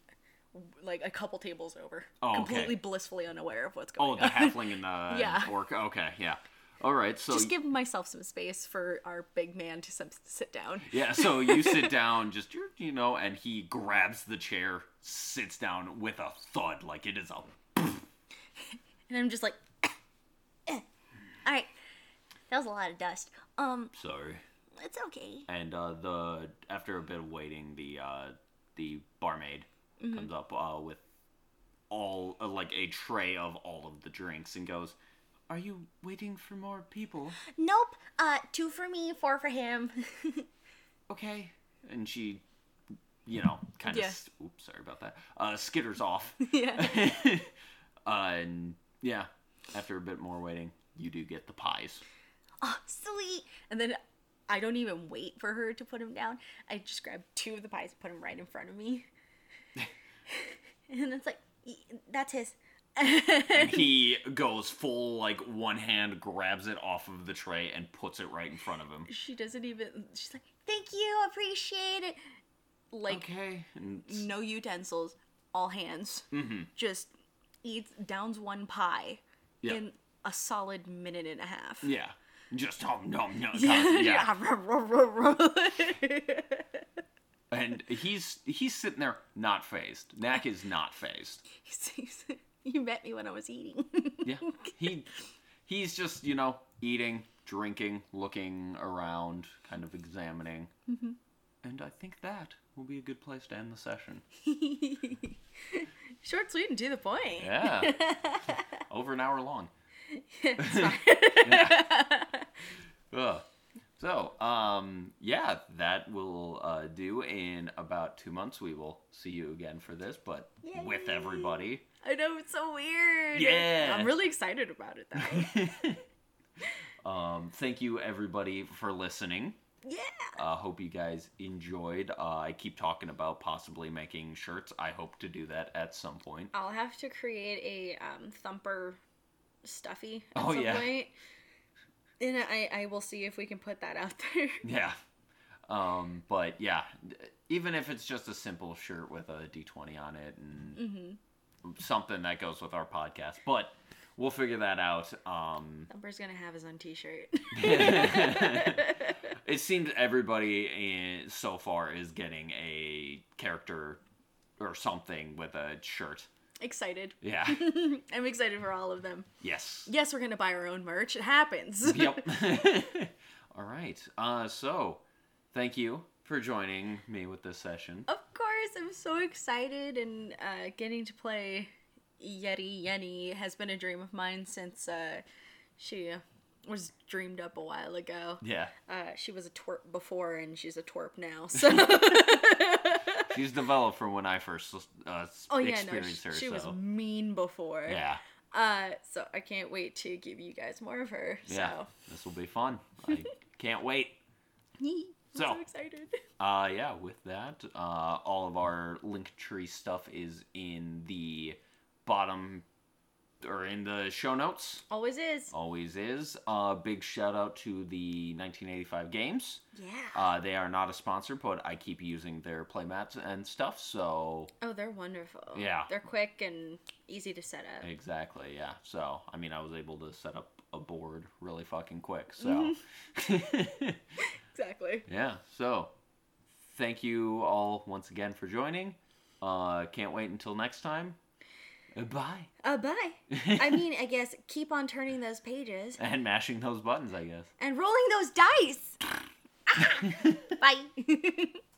like a couple tables over. Oh, okay. Completely blissfully unaware of what's going Oh, on. the halfling and the Yeah. orc. Okay, yeah. All right, so Just give myself some space for our big man to some, sit down. yeah, so you sit down, just you know, and he grabs the chair, sits down with a thud, like it is a. And I'm just like, eh. All right, that was a lot of dust. Um, Sorry. it's okay. And uh, the after a bit of waiting, the uh, the barmaid Mm-hmm. comes up uh, with all uh, like a tray of all of the drinks and goes, "Are you waiting for more people?" Nope. Uh, two for me, four for him. Okay. And she, you know, kind of. Yeah. Oops, sorry about that. Uh, skitters off. Yeah. uh, and yeah, after a bit more waiting, you do get the pies. Oh, sweet. And then I don't even wait for her to put him down. I just grab two of the pies and put them right in front of me. And it's like, y- that's his. And he goes full, like, one hand grabs it off of the tray and puts it right in front of him. She doesn't even, she's like, Thank you, appreciate it. like, Okay. And no utensils, all hands. Mhm. Just eats, downs one pie Yeah. in a solid minute and a half. yeah. Just nom nom nom. Yeah. Yeah. And he's he's sitting there not phased. Knack is not phased. You met me when I was eating. Yeah. He he's just, you know, eating, drinking, looking around, kind of examining. Mm-hmm. And I think that will be a good place to end the session. Short, sweet, and to the point. Yeah. Over an hour long. It's fine. Ugh. So, um, yeah, that will uh, do. In about two months, we will see you again for this, but with Yay. everybody. I know, it's so weird. Yeah. I'm really excited about it, though. um, thank you, everybody, for listening. Yeah. Uh, hope you guys enjoyed. Uh, I keep talking about possibly making shirts. I hope to do that at some point. I'll have to create a um, Thumper stuffy at Oh, some yeah. point. And I, I will see if we can put that out there. Yeah. Um, but yeah, even if it's just a simple shirt with a D twenty on it and Mm-hmm. something that goes with our podcast, but we'll figure that out. Um, Thumper's gonna have his own t-shirt. it seems everybody in, so far is getting a character or something with a shirt. Excited. Yeah. I'm excited for all of them. Yes. Yes, we're gonna buy our own merch. It happens. Yep. All right. Uh, so, thank you for joining me with this session. Of course, I'm so excited, and uh, getting to play Yeti Yenny has been a dream of mine since uh, she was dreamed up a while ago. Yeah. Uh, she was a twerp before, and she's a twerp now. So. She's developed from when I first uh, Oh yeah, no, experienced she, her. she so. was mean before. Yeah. Uh, so I can't wait to give you guys more of her. So. Yeah. This will be fun. I can't wait. I'm So. so excited. Uh, yeah, with that, uh, all of our Linktree stuff is in the bottom, or in the show notes. Always is. Always is. Uh, big shout out to the nineteen eighty-five games. Yeah. Uh, they are not a sponsor, but I keep using their playmats and stuff, so... Oh, they're wonderful. Yeah. They're quick and easy to set up. Exactly, yeah. So, I mean, I was able to set up a board really fucking quick, so... Exactly. Yeah, so... Thank you all once again for joining. Uh, can't wait until next time. Uh, bye. Uh, bye. I mean, I guess keep on turning those pages And mashing those buttons, I guess. and rolling those dice. Ah! Bye.